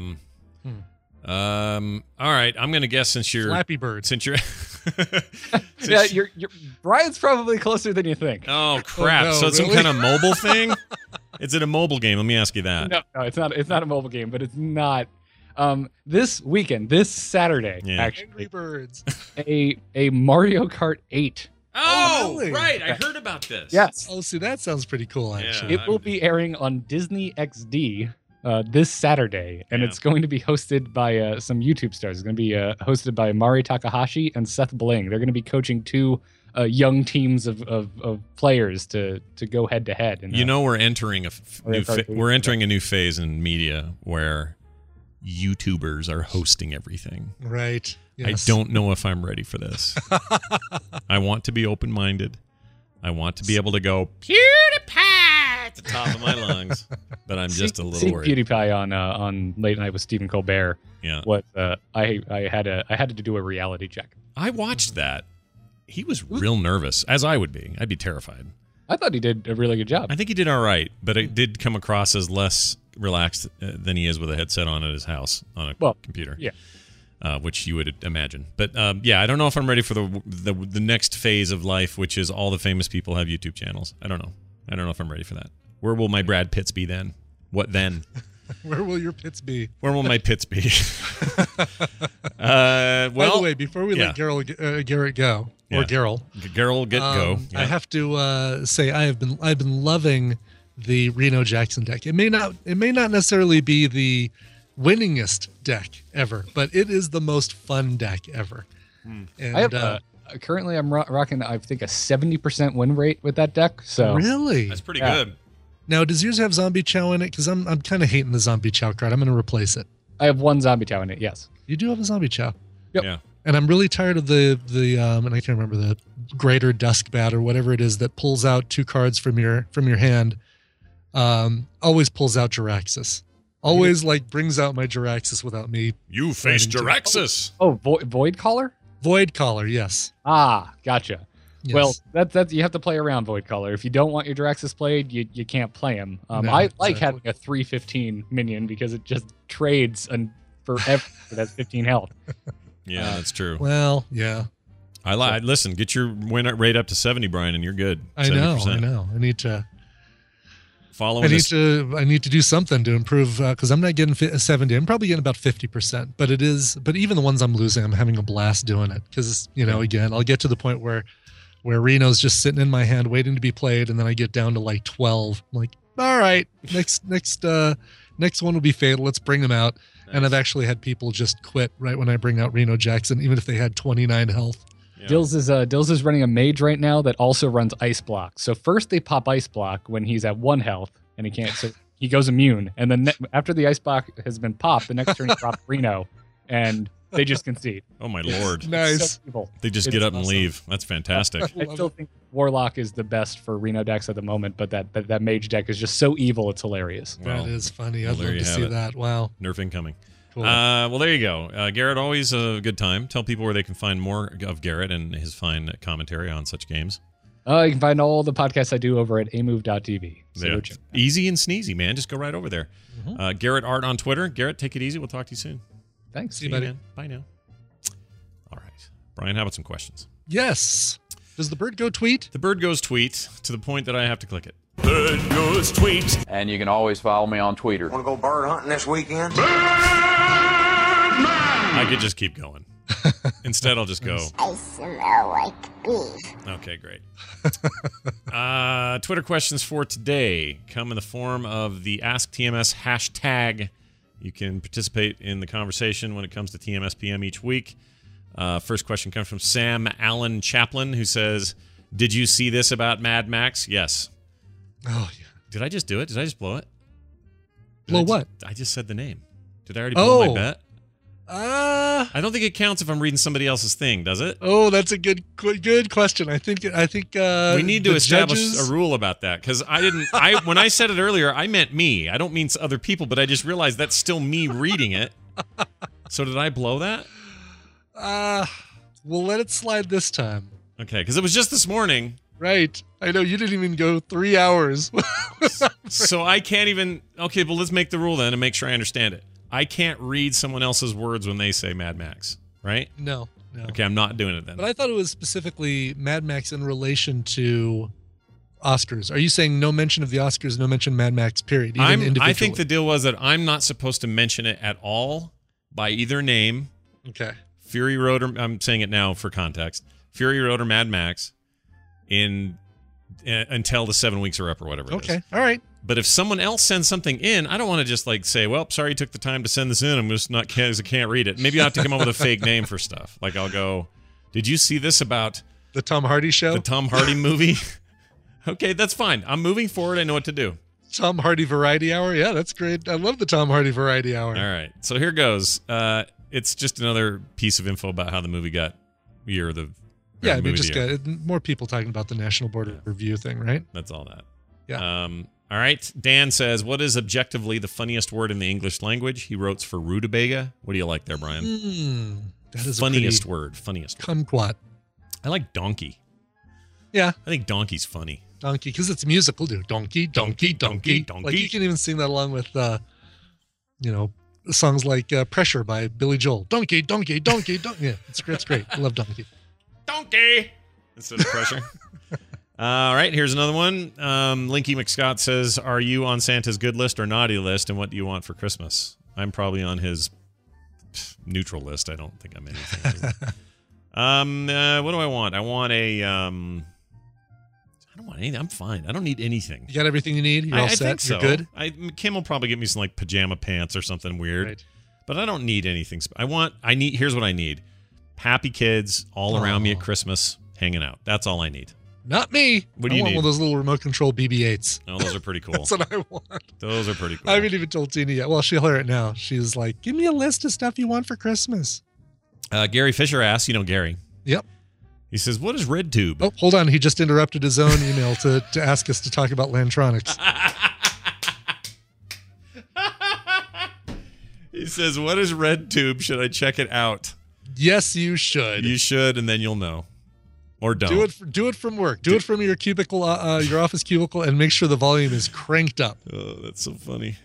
All right, I'm gonna guess since you're Flappy Bird. You're Brian's probably closer than you think. Oh crap! Oh, no, so it's really? some kind of mobile thing. Is it a mobile game? Let me ask you that. No, it's not. It's not a mobile game, but it's not. This weekend, this Saturday, Yeah. actually, Angry Birds. a Mario Kart 8. Oh, really? right. I heard about this. Yes, Oh, see, that sounds pretty cool, actually. Yeah. it will be airing on Disney XD this Saturday, and Yeah. it's going to be hosted by some YouTube stars. It's going to be hosted by Mari Takahashi and Seth Bling. They're going to be coaching two young teams of players to go head to head. We're entering we're entering a new phase in media where YouTubers are hosting everything. Right. Yes. I don't know if I'm ready for this. I want to be open-minded. I want to be able to go PewDiePie at the top of my lungs, but I'm just a little worried. PewDiePie on Late Night with Stephen Colbert. Yeah. What I had to do a reality check. I watched that. He was real nervous, as I would be. I'd be terrified. I thought he did a really good job. I think he did all right, but it did come across as less relaxed than he is with a headset on at his house on a computer. Yeah. Which you would imagine. But I don't know if I'm ready for the next phase of life, which is all the famous people have YouTube channels. I don't know. I don't know if I'm ready for that. Where will my Brad Pitts be then? What then? Where will your pits be? Where will my Pitts be? By the way, before we let Garrett go, or Yeah. Geralt, go. Yeah. I have to say I've been loving the Reno Jackson deck. It may not necessarily be the winningest deck ever, but it is the most fun deck ever. And I have currently I'm rocking I think a 70% win rate with that deck. So really, That's pretty Yeah. good. now does yours have Zombie Chow in it? Because I'm kind of hating the Zombie Chow card. I'm going to replace it. I have one Zombie Chow in it. Yes. You do have a Zombie Chow. Yep. Yeah. And I'm really tired of the and I can't remember the Greater Dusk Bat or whatever it is that pulls out two cards from your hand. Always pulls out Jiraxis. Always brings out my Jiraxis without me. You face Jiraxis. Oh, Void Caller? Void Caller, yes. Ah, gotcha. Yes. Well, that's you have to play around Void Caller. If you don't want your Jiraxis played, you can't play him. No, I like exactly. having a 315 minion because it just trades and forever it has 15 health. Yeah, that's true. Well, yeah. Listen, get your win rate up to 70, Brian, and you're good. I know. 70%. I need to. Following I need this. to do something to improve because I'm not getting 70. I'm probably getting about 50%. But even the ones I'm losing, I'm having a blast doing it because again, I'll get to the point where Reno's just sitting in my hand waiting to be played, and then I get down to 12. I'm like, all right, next one will be Fatal. Let's bring them out. And I've actually had people just quit right when I bring out Reno Jackson, even if they had 29 health. Yeah. Dills is running a mage right now that also runs Ice Block. So first they pop Ice Block when he's at 1 health and he can't. So he goes immune, and then after the Ice Block has been popped, the next turn he drops Reno, and they just concede. Oh my lord! Nice. So They just get up and leave. That's fantastic. I still think Warlock is the best for Reno decks at the moment, but that mage deck is just so evil, it's hilarious. Well, that is funny. well, I'd there love you to have see it. that. Wow. Nerf incoming. Cool. Well, there you go. Garrett, always a good time. Tell people where they can find more of Garrett and his fine commentary on such games. You can find all the podcasts I do over at amove.tv. So Yeah. go check. Easy and sneezy, man. Just go right over there. Garrett Art on Twitter. Garrett, take it easy. We'll talk to you soon. Thanks. See you, buddy. man. Bye now. All right. Brian, how about some questions? Yes. Does the bird go tweet? The bird goes tweet to the point that I have to click it. Bird goes tweet. And you can always follow me on Twitter. Want to go bird hunting this weekend? I could just keep going. Instead, I'll just go. I smell like beef. Okay, great. Twitter questions for today come in the form of the Ask TMS hashtag. You can participate in the conversation when it comes to TMS PM each week. First question comes from Sam Allen Chaplin, who says, "Did you see this about Mad Max?" Yes. Oh, yeah. Did I just do it? Did I just blow it? Blow what? I just said the name. Did I already blow my bet? I don't think it counts if I'm reading somebody else's thing, does it? Oh, that's a good question. I think We need to establish a rule about that, because when I said it earlier, I meant me. I don't mean other people, but I just realized that's still me reading it. So did I blow that? We'll let it slide this time. Okay, because it was just this morning. Right. I know you didn't even go 3 hours. So I can't even. Okay, but let's make the rule then and make sure I understand it. I can't read someone else's words when they say Mad Max, right? No. Okay, I'm not doing it then. But I thought it was specifically Mad Max in relation to Oscars. Are you saying no mention of the Oscars, no mention Mad Max, period? Even individually? I think the deal was that I'm not supposed to mention it at all by either name. Okay. Fury Road, or I'm saying it now for context. Fury Road or Mad Max until the 7 weeks are up or whatever it is. Okay. All right. But if someone else sends something in, I don't want to just like say, well, sorry you took the time to send this in. I'm just not because I can't read it. Maybe I have to come up with a fake name for stuff. Like I'll go, did you see this about the Tom Hardy show? The Tom Hardy movie? Okay, that's fine. I'm moving forward. I know what to do. Tom Hardy Variety Hour? Yeah, that's great. I love the Tom Hardy Variety Hour. All right. So here goes. It's just another piece of info about how the movie got year of the Yeah, I mean, just got more people talking about the National Board of Review thing, right? That's all that. Yeah. All right. Dan says, what is objectively the funniest word in the English language? He wrote for rutabaga. What do you like there, Brian? That is funniest word. Funniest word. Kumquat. I like donkey. Yeah. I think donkey's funny. Donkey, because it's musical, dude. Donkey, donkey, donkey, donkey. Like you can even sing that along with, songs like Pressure by Billy Joel. Donkey, donkey, donkey, donkey. Yeah, it's great. I love Donkey. Donkey! Instead of Pressure. All right, here's another one. Linky McScott says, are you on Santa's good list or naughty list, and what do you want for Christmas? I'm probably on his neutral list. I don't think I'm anything. What do I want? I want a... I don't want anything. I'm fine. I don't need anything. You got everything you need? You're all set? Think so. You're good? Kim will probably get me some like pajama pants or something weird. Right. But I don't need anything. Here's what I need. Happy kids all around me at Christmas hanging out. That's all I need. Not me. What do you I want need? one of those little remote control BB-8s. Oh, those are pretty cool. That's what I want. Those are pretty cool. I haven't even told Tina yet. Well, she'll hear it now. She's like, give me a list of stuff you want for Christmas. Gary Fisher asks, Gary. Yep. He says, what is RedTube? Oh, hold on. He just interrupted his own email to ask us to talk about Lantronix. He says, what is RedTube? Should I check it out? Yes, you should. You should, and then you'll know. Or don't. Do it from work. Do it from your cubicle, your office cubicle, and make sure the volume is cranked up. Oh, that's so funny.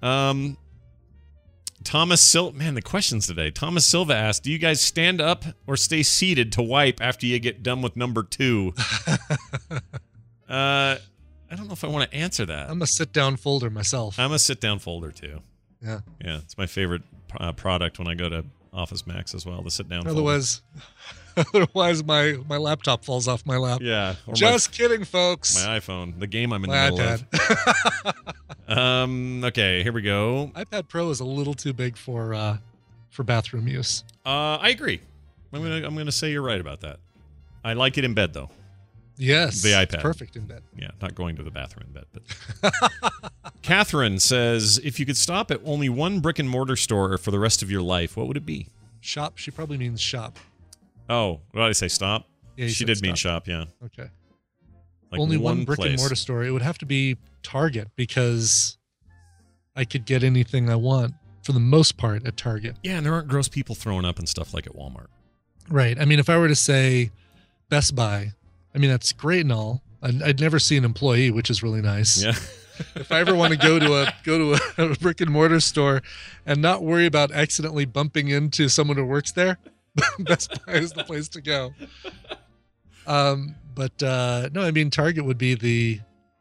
Thomas Silva, man, the questions today. Thomas Silva asked, do you guys stand up or stay seated to wipe after you get done with number 2? I don't know if I want to answer that. I'm a sit-down folder myself. I'm a sit-down folder too. Yeah. Yeah, it's my favorite product when I go to Office Max as well, the sit-down folder. Otherwise, my laptop falls off my lap. Yeah. Just kidding, folks. My iPhone, the game I'm in my the middle iPad. of. Okay, here we go. iPad Pro is a little too big for bathroom use. I agree. I'm gonna say you're right about that. I like it in bed though. Yes, The iPad. it's perfect in bed. Yeah, not going to the bathroom in bed. But Catherine says, if you could stop at only one brick and mortar store for the rest of your life, what would it be? Shop. She probably means shop. Oh, what did I say? Stop? Yeah, you she said did mean stop. shop, yeah. Okay. Like Only one brick and place. mortar store. It would have to be Target because I could get anything I want for the most part at Target. Yeah, and there aren't gross people throwing up and stuff like at Walmart. Right. I mean, if I were to say Best Buy, I mean, that's great and all. I'd never see an employee, which is really nice. Yeah. If I ever want to go to a brick and mortar store and not worry about accidentally bumping into someone who works there, Best Buy is the place to go. But no, I mean, Target would be the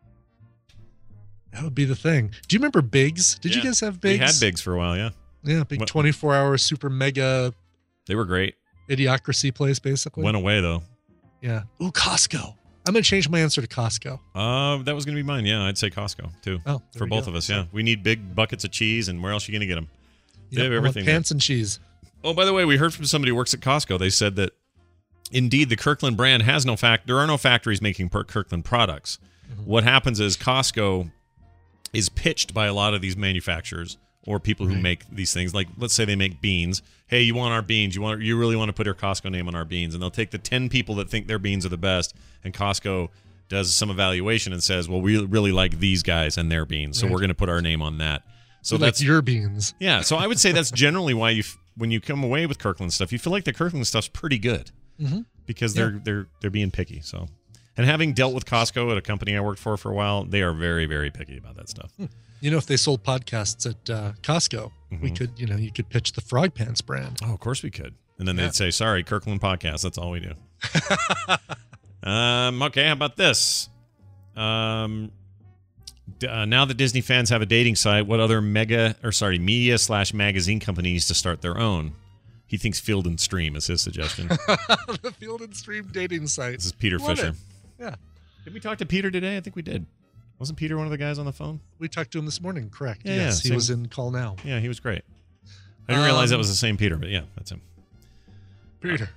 thing. Do you remember Biggs? Did you guys have Biggs? We had Biggs for a while, yeah. Yeah, big 24-hour super mega They were great. idiocracy place, basically. Went away though. Yeah. Ooh, Costco. I'm going to change my answer to Costco. That was going to be mine. Yeah, I'd say Costco too. Oh, there for we both go. of us. Yeah, we need big buckets of cheese, and where else are you going to get them? They Yep, have I want everything. there. pants and cheese. Oh, by the way, we heard from somebody who works at Costco. They said that indeed the Kirkland brand has no there are no factories making Kirkland products. Mm-hmm. What happens is Costco is pitched by a lot of these manufacturers or people who make these things. Like, let's say they make beans. Hey, you want our beans? You really want to put your Costco name on our beans? And they'll take the 10 people that think their beans are the best, and Costco does some evaluation and says, well, we really like these guys and their beans, so Right. we're going to put our name on that. So So that's like your beans. yeah. So I would say that's generally why when you come away with Kirkland stuff, you feel like the Kirkland stuff's pretty good because they're being picky. So, and having dealt with Costco at a company I worked for a while, they are very, very picky about that stuff. You know, if they sold podcasts at Costco, we could, you could pitch the Frog Pants brand. Oh, of course we could. And then they'd say, sorry, Kirkland Podcast. That's all we do. Okay, how about this? Now that Disney fans have a dating site, what other media/magazine company needs to start their own? He thinks Field and Stream is his suggestion. The Field and Stream dating site. This is Peter Want Fisher. it. Yeah. Did we talk to Peter today? I think we did. Wasn't Peter one of the guys on the phone? We talked to him this morning, correct? Yeah, yes, yeah, he was same. in Call Now. Yeah, he was great. I didn't realize that was the same Peter, but yeah, that's him. Peter.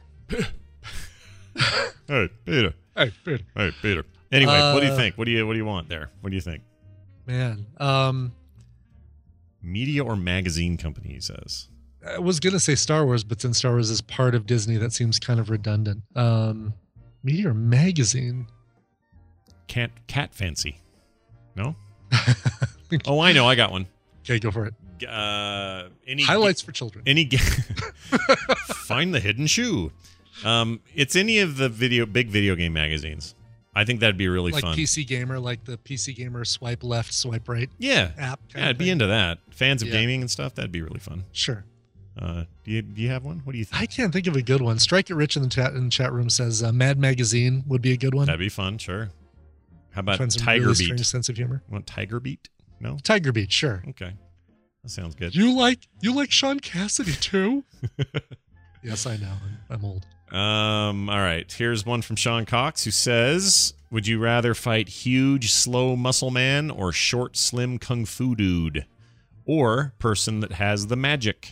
Hey, Peter. Hey, Peter. Hey, Peter. Anyway, what do you think? What do you want there? What do you think? Man, Media or magazine company, he says. I was going to say Star Wars, but since Star Wars is part of Disney, that seems kind of redundant. Media or magazine? Cat Fancy. No? Oh, I know. I got one. Okay, go for it. Any Highlights for children. Find the hidden shoe. It's any of the big video game magazines. I think that'd be really like fun. PC Gamer, like the PC Gamer swipe left, swipe right Yeah. app. Yeah, I'd be into that. Fans of Yeah. gaming and stuff, that'd be really fun. Sure. Do you have one? What do you think? I can't think of a good one. Strike It Rich in the chat room says Mad Magazine would be a good one. That'd be fun, sure. How about Find some Tiger really Beat? strange sense of humor. Want Tiger Beat? No? Tiger Beat, sure. Okay. That sounds good. You like Sean Cassidy too? Yes, I know. I'm old. All right. Here's one from Sean Cox who says, would you rather fight huge, slow muscle man or short, slim kung fu dude? Or person that has the magic?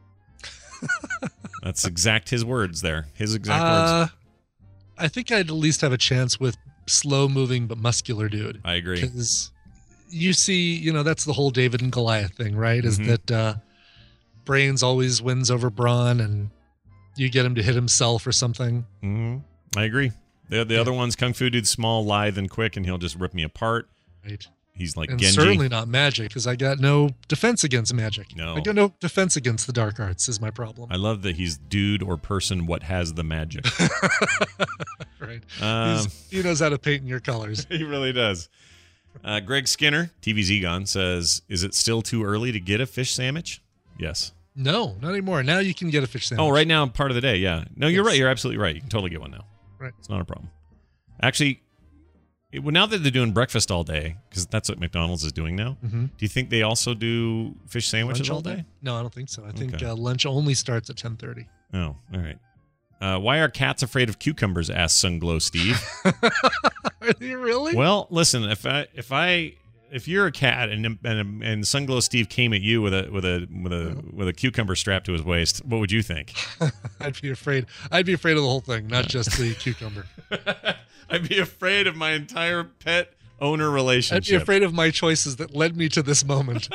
That's his words there. His exact words. I think I'd at least have a chance with slow moving but muscular dude. I agree. Because you see, that's the whole David and Goliath thing, right? Is that brains always wins over brawn, and you get him to hit himself or something. Mm-hmm. I agree. The other one's kung fu dude's small, lithe, and quick, and he'll just rip me apart. Right. He's like And Genji. certainly not magic, because I got no defense against magic. No. I got no defense against the dark arts is my problem. I love that he's dude or person what has the magic. Right. Um, He knows how to paint in your colors. He really does. Greg Skinner, TV's Egon, says, is it still too early to get a fish sandwich? Yes. No, not anymore. Now you can get a fish sandwich. Oh, right now, part of the day, yeah. No, you're Yes. right. You're absolutely right. You can totally get one now. Right. It's not a problem. Actually, now that they're doing breakfast all day, because that's what McDonald's is doing now, do you think they also do fish sandwiches Lunch all day? No, I don't think so. I think Okay. lunch only starts at 10:30. Oh, all right. Why are cats afraid of cucumbers? Asked Sunglow Steve. Are they really? Well, listen, if I if you're a cat and Sunglow Steve came at you with a cucumber strapped to his waist, what would you think? I'd be afraid. I'd be afraid of the whole thing, not just the cucumber. I'd be afraid of my entire pet owner relationship. I'd be afraid of my choices that led me to this moment.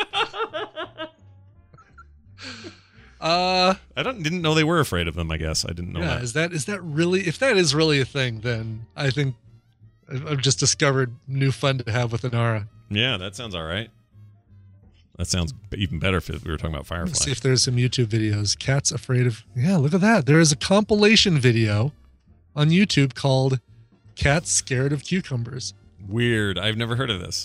I didn't know they were afraid of them. I guess I didn't know that. Is that really? If that is really a thing, then I think I've just discovered new fun to have with Inara. Yeah, that sounds all right. That sounds even better if we were talking about Firefly. Let's see if there's some YouTube videos. Cats afraid of. Yeah, look at that. There is a compilation video on YouTube called "Cats Scared of Cucumbers." Weird. I've never heard of this.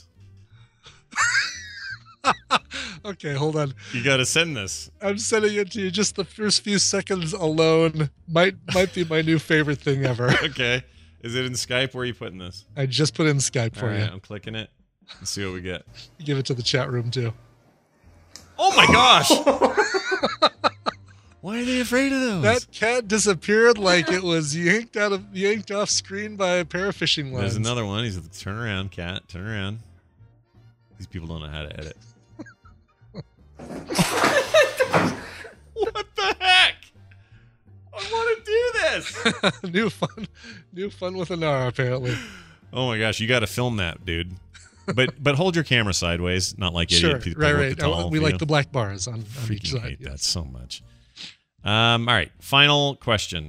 Okay, hold on. You got to send this. I'm sending it to you. Just the first few seconds alone might be my new favorite thing ever. Okay. Is it in Skype? Where are you putting this? I just put it in Skype for All right, you. I'm clicking it. Let's see what we get. Give it to the chat room too. Oh my gosh! Why are they afraid of those? That cat disappeared like it was yanked off screen by a pair of fishing lines. There's another one. He's turn around, cat. Turn around. These people don't know how to edit. What the heck? I want to do this. New fun with Inara, apparently. Oh my gosh, you got to film that, dude. But hold your camera sideways, not like Sure, idiot people right. with the tall We view. like the black bars on each Freaking side. hate that Yes. so much. All right, final question.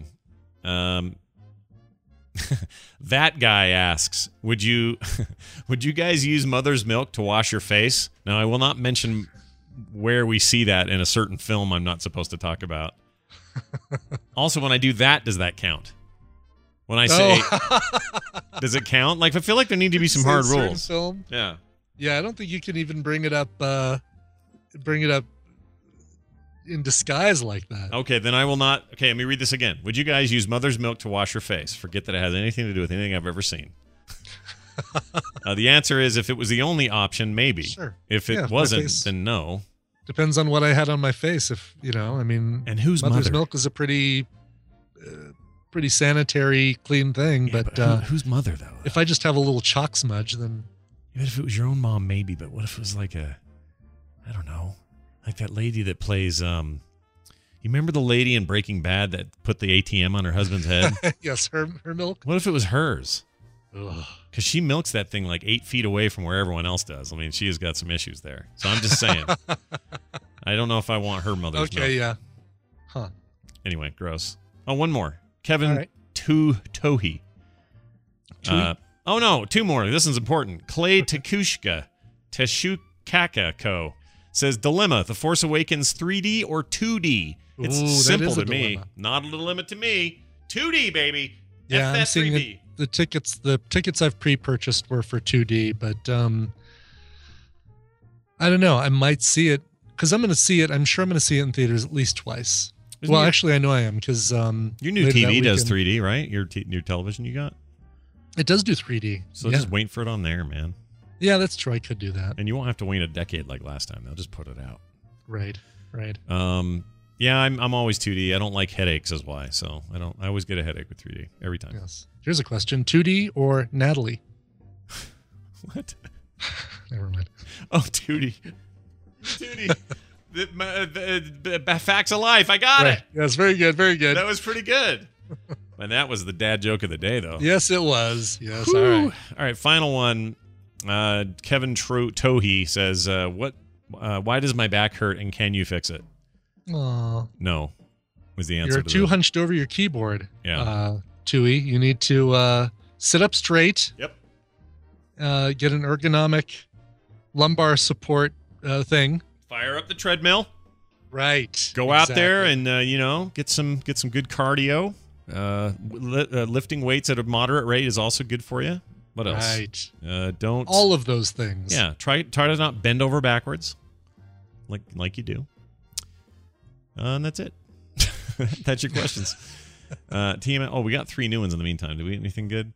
That guy asks, would you guys use mother's milk to wash your face? Now, I will not mention where we see that in a certain film I'm not supposed to talk about. Also, when I do that, does that count? When I say, does it count? Like, I feel like there need to be some hard rules. Film? Yeah. Yeah, I don't think you can even bring it up in disguise like that. Okay, then I will not. Okay, let me read this again. Would you guys use mother's milk to wash your face? Forget that it has anything to do with anything I've ever seen. The answer is, if it was the only option, maybe. Sure. If Yeah, it if my wasn't, face- then no. Depends on what I had on my face. If And whose mother's mother? milk is a pretty sanitary, clean thing. Yeah, but whose mother though? if I just have a little chalk smudge, then Even if it was your own mom, maybe. But what if it was like I don't know, like that lady that plays. You remember the lady in Breaking Bad that put the ATM on her husband's head? yes, her milk. What if it was hers? Ugh. Because she milks that thing like 8 feet away from where everyone else does. I mean, she has got some issues there. So I'm just saying. I don't know if I want her mother's milk. Okay, yeah. Huh. Anyway, gross. Oh, one more. Kevin All right. Tohi. Oh, no. 2 more. This one's important. Clay Teshukaka Co. says, Dilemma, The Force Awakens 3D or 2D? It's Ooh, that simple is a to me. dilemma. Not a dilemma to me. 2D, baby. Yeah, F I'm that seeing 3D. it. The tickets I've pre-purchased were for 2D, but I don't know. I might see it because I'm going to see it. I'm sure I'm going to see it in theaters at least twice. Isn't Well, your- actually, I know I am because Your new later that TV does weekend- 3D, right? Your new television you got? It does do 3D. So yeah. just wait for it on there, man. Yeah, that's true. I could do that. And you won't have to wait a decade like last time. They'll just put it out. Right. Yeah, I'm always 2D. I don't like headaches is why. So I always get a headache with 3D every time. Yes. Here's a question: 2D or Natalie? What? Never mind. Oh, 2D. 2D. the facts of life. I got it. Yes, very good. Very good. That was pretty good. And that was the dad joke of the day, though. Yes, it was. Yes. Whew. All right. All right, final one. Kevin Tohi says, why does my back hurt and can you fix it? Aw. No, was the answer. You're to too the- hunched over your keyboard. Yeah. Tui, you need to sit up straight. Yep. Get an ergonomic lumbar support thing. Fire up the treadmill. Right. Go out there and get some good cardio. Lifting weights at a moderate rate is also good for you. What else? Right. Don't all of those things. Yeah. Try to not bend over backwards, like you do. And that's it. That's your questions. TM. Oh, we got 3 new ones in the meantime. Do we get anything good?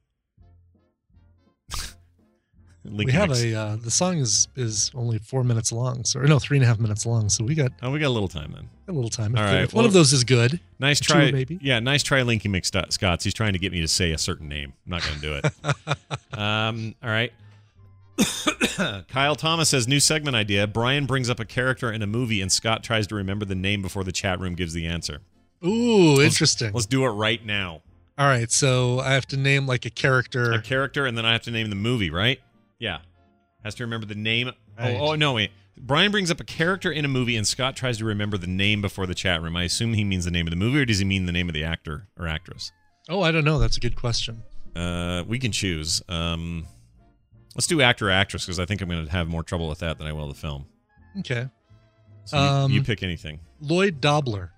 We have the song is only 4 minutes long, so or no, 3.5 minutes long. So we got a little time then. A little time. All right. If one of those is good. Nice two, try, maybe. Yeah, nice try, Linky McScott's. He's trying to get me to say a certain name. I'm not going to do it. All right. Kyle Thomas says, new segment idea. Brian brings up a character in a movie and Scott tries to remember the name before the chat room gives the answer. Ooh, interesting. Let's do it right now. All right, so I have to name like a character. A character, and then I have to name the movie, right? Yeah. Has to remember the name. Right. Oh, no, wait. Brian brings up a character in a movie and Scott tries to remember the name before the chat room. I assume he means the name of the movie, or does he mean the name of the actor or actress? Oh, I don't know. That's a good question. We can choose. Let's do actor or actress, because I think I'm going to have more trouble with that than I will the film. Okay. So you pick anything. Lloyd Dobler.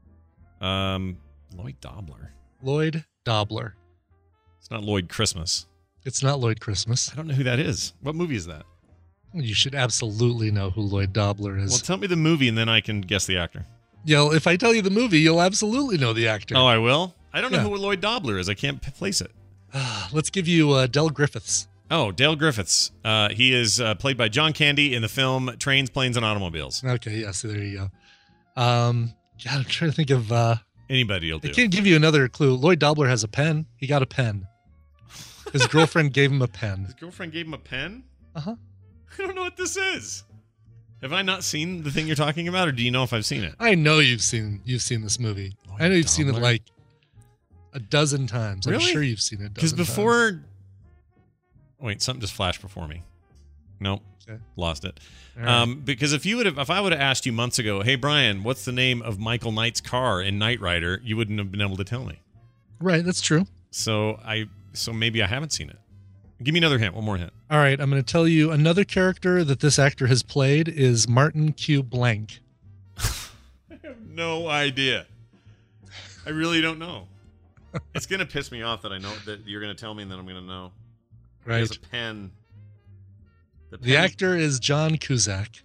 Lloyd Dobler. Lloyd Dobler. It's not Lloyd Christmas. It's not Lloyd Christmas. I don't know who that is. What movie is that? You should absolutely know who Lloyd Dobler is. Well, tell me the movie, and then I can guess the actor. Yeah, if I tell you the movie, you'll absolutely know the actor. Oh, I will? I don't know who Lloyd Dobler is. I can't place it. Let's give you Del Griffiths. Oh, Dale Griffiths. He is played by John Candy in the film Trains, Planes, and Automobiles. Okay, yeah, so there you go. God, I'm trying to think of... Anybody will do. I can't give you another clue. Lloyd Dobler has a pen. He got a pen. His girlfriend gave him a pen. His girlfriend gave him a pen? Uh-huh. I don't know what this is. Have I not seen the thing you're talking about, or do you know if I've seen it? I know you've seen this movie. Lloyd I know you've seen it Dobler? like a dozen times. Really? I'm sure you've seen it. Because before... Wait, something just flashed before me. Nope. Okay. Lost it. Right. Because if I would have asked you months ago, hey Brian, what's the name of Michael Knight's car in Knight Rider, you wouldn't have been able to tell me. Right, that's true. So maybe I haven't seen it. Give me another hint. One more hint. All right, I'm going to tell you another character that this actor has played is Martin Q. Blank. I have no idea. I really don't know. It's going to piss me off that I know that you're going to tell me and then I'm going to know. Right. He has a pen. The actor is John Cusack.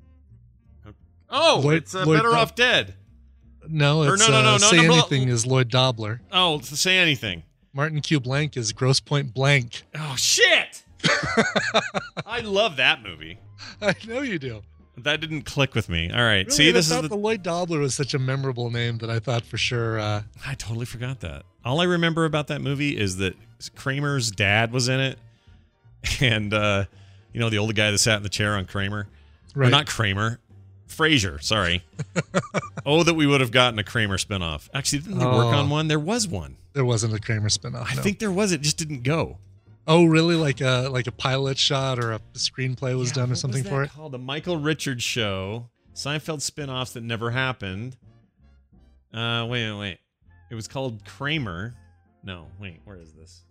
Oh, it's Better Off Dead. No, it's no, Say no, Anything is Lloyd Dobler. Oh, it's Say Anything. Martin Q. Blank is Grosse Point Blank. Oh, shit! I love that movie. I know you do. That didn't click with me. All right. Really, See, this I is thought the Lloyd Dobler was such a memorable name that I thought for sure. I totally forgot that. All I remember about that movie is that Kramer's dad was in it. And, the older guy that sat in the chair on Kramer. Right. Or not Kramer. Frasier, sorry. Oh, that we would have gotten a Kramer spinoff. Actually, didn't they work on one? There was one. There wasn't a Kramer spinoff. I think there was. It just didn't go. Oh, really? Like a pilot shot or a screenplay was done or something for it? Called The Michael Richards Show. Seinfeld spinoffs that never happened. Wait. It was called Kramer. No, wait. Where is this?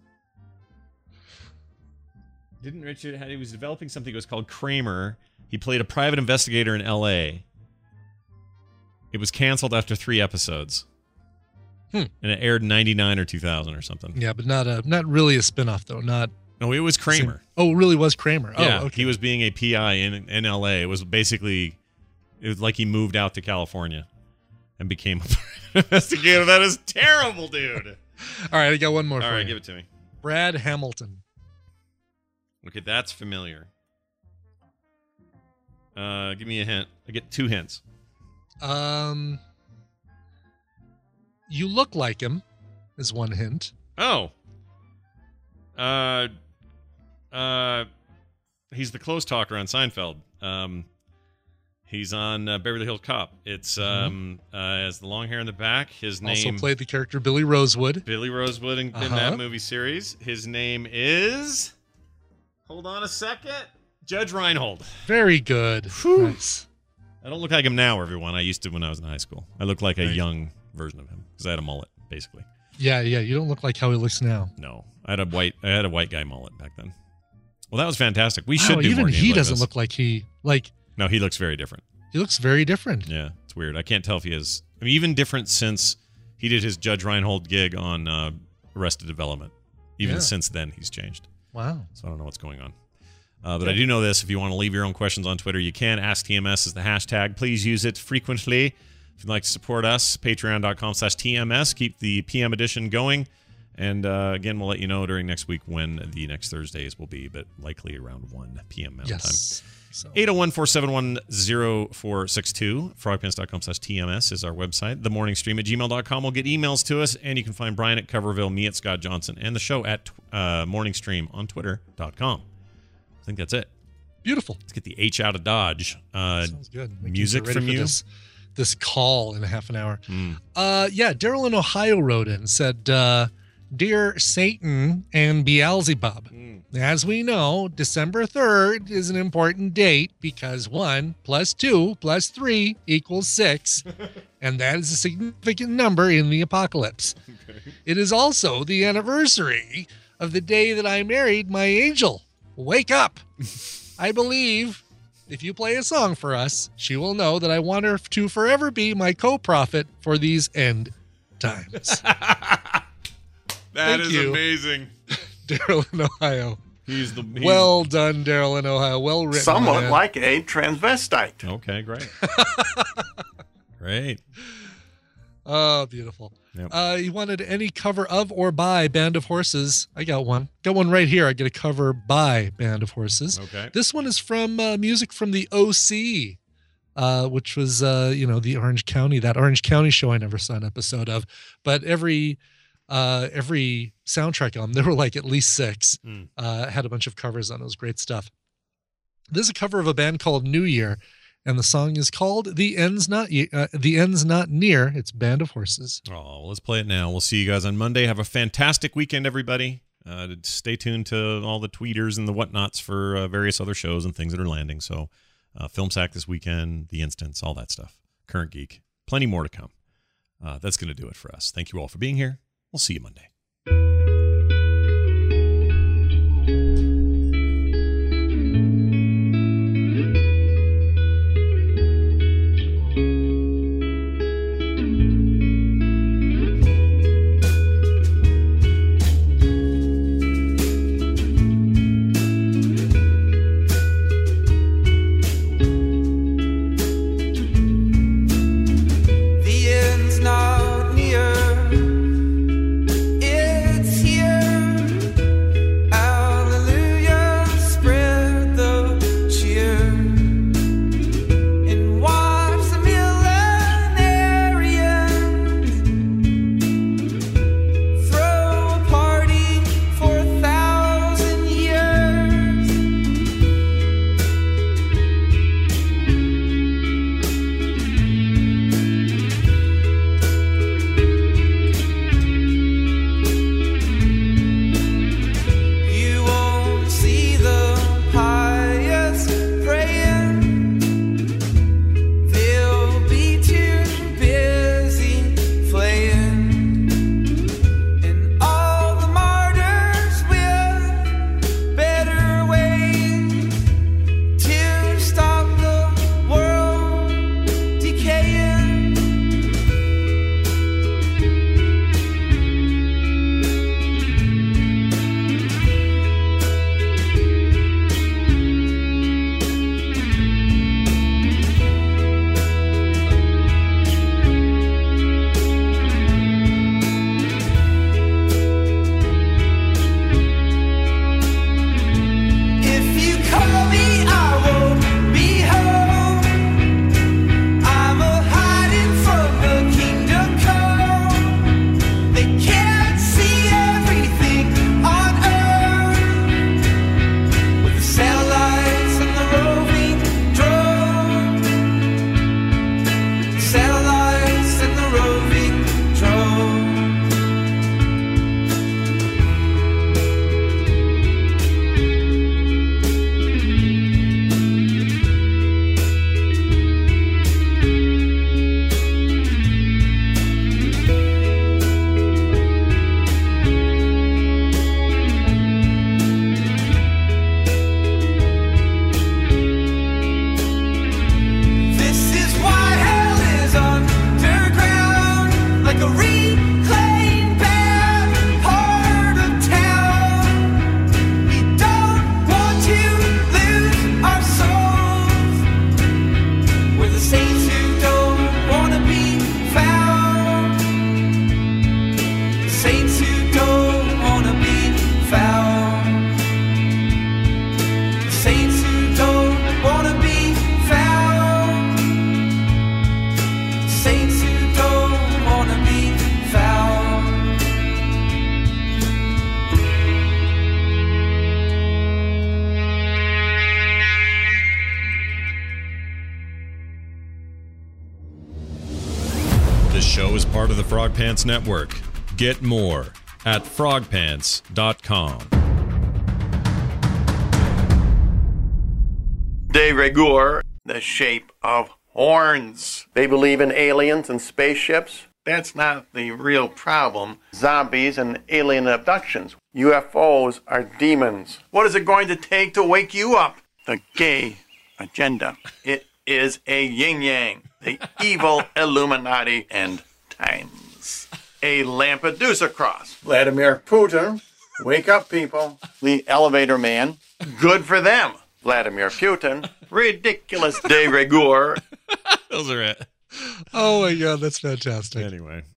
Didn't Richard he was developing something that was called Kramer. He played a private investigator in L.A. It was canceled after 3 episodes. And it aired in 99 or 2000 or something. Yeah, but not really a spinoff though. No, it was Kramer. Oh, it really was Kramer. Yeah, oh, okay. He was being a PI in L.A. It was like he moved out to California and became a private investigator. That is terrible, dude. All right, I got one more for you. All right, give it to me. Brad Hamilton. Okay, that's familiar. Give me a hint. I get 2 hints. You look like him is one hint. Oh. He's the close talker on Seinfeld. He's on Beverly Hills Cop. It's has the long hair in the back. His name also played the character Billy Rosewood. Billy Rosewood in that movie series. His name is. Hold on a second. Judge Reinhold. Very good. Nice. I don't look like him now, everyone. I used to when I was in high school. I look like a young version of him because I had a mullet, basically. Yeah. You don't look like how he looks now. No, I had a white guy mullet back then. Well, that was fantastic. We should do even more games he like doesn't this. look like he No, he looks very different. He looks very different. Yeah, it's weird. I can't tell if he is. I mean, even different since he did his Judge Reinhold gig on Arrested Development. Even since then, he's changed. Wow. So I don't know what's going on. But I do know this. If you want to leave your own questions on Twitter, you can. AskTMS is the hashtag. Please use it frequently. If you'd like to support us, patreon.com/TMS. Keep the PM edition going. And again, we'll let you know during next week when the next Thursdays will be, but likely around 1 p.m. Mountain time. 801-471-0462. Frogpants.com/TMS is our website. TheMorningStream@gmail.com will get emails to us, and you can find Brian at Coverville, me at Scott Johnson, and the show at MorningStream on Twitter.com. I think that's it. Beautiful. Let's get the H out of Dodge. Sounds good. We can Music get ready from for you? This call in a half an hour. Yeah, Daryl in Ohio wrote in and said, Dear Satan and Beelzebub, as we know, December 3rd is an important date because 1 + 2 + 3 = 6, and that is a significant number in the apocalypse. Okay. It is also the anniversary of the day that I married my angel. Wake up. I believe if you play a song for us, she will know that I want her to forever be my co-prophet for these end times. That is amazing. Daryl in Ohio. He's well done, Daryl in Ohio. Well written. Somewhat like a transvestite. Okay, great. Great. Oh, beautiful. Yep. He wanted any cover of or by Band of Horses. I got one. Got one right here. I get a cover by Band of Horses. Okay. This one is from music from the OC, which was, the Orange County show I never saw an episode of. But every soundtrack album, there were like at least 6, had a bunch of covers on it. It was great stuff. This is a cover of a band called New Year, and the song is called The End's Not Near. It's Band of Horses. Oh, well, let's play it now. We'll see you guys on Monday. Have a fantastic weekend, everybody. Stay tuned to all the tweeters and the whatnots for various other shows and things that are landing. So Film Sack this weekend, The Instance, all that stuff. Current Geek. Plenty more to come. That's going to do it for us. Thank you all for being here. We'll see you Monday. The end's not near. Frog Pants Network. Get more at frogpants.com. De rigueur, the shape of horns. They believe in aliens and spaceships. That's not the real problem. Zombies and alien abductions. UFOs are demons. What is it going to take to wake you up? The gay agenda. It is a yin-yang. The evil Illuminati end times. A Lampedusa cross. Vladimir Putin. Wake up, people. The elevator man. Good for them. Vladimir Putin. Ridiculous de rigueur. Those are it. Oh my God, that's fantastic. Anyway.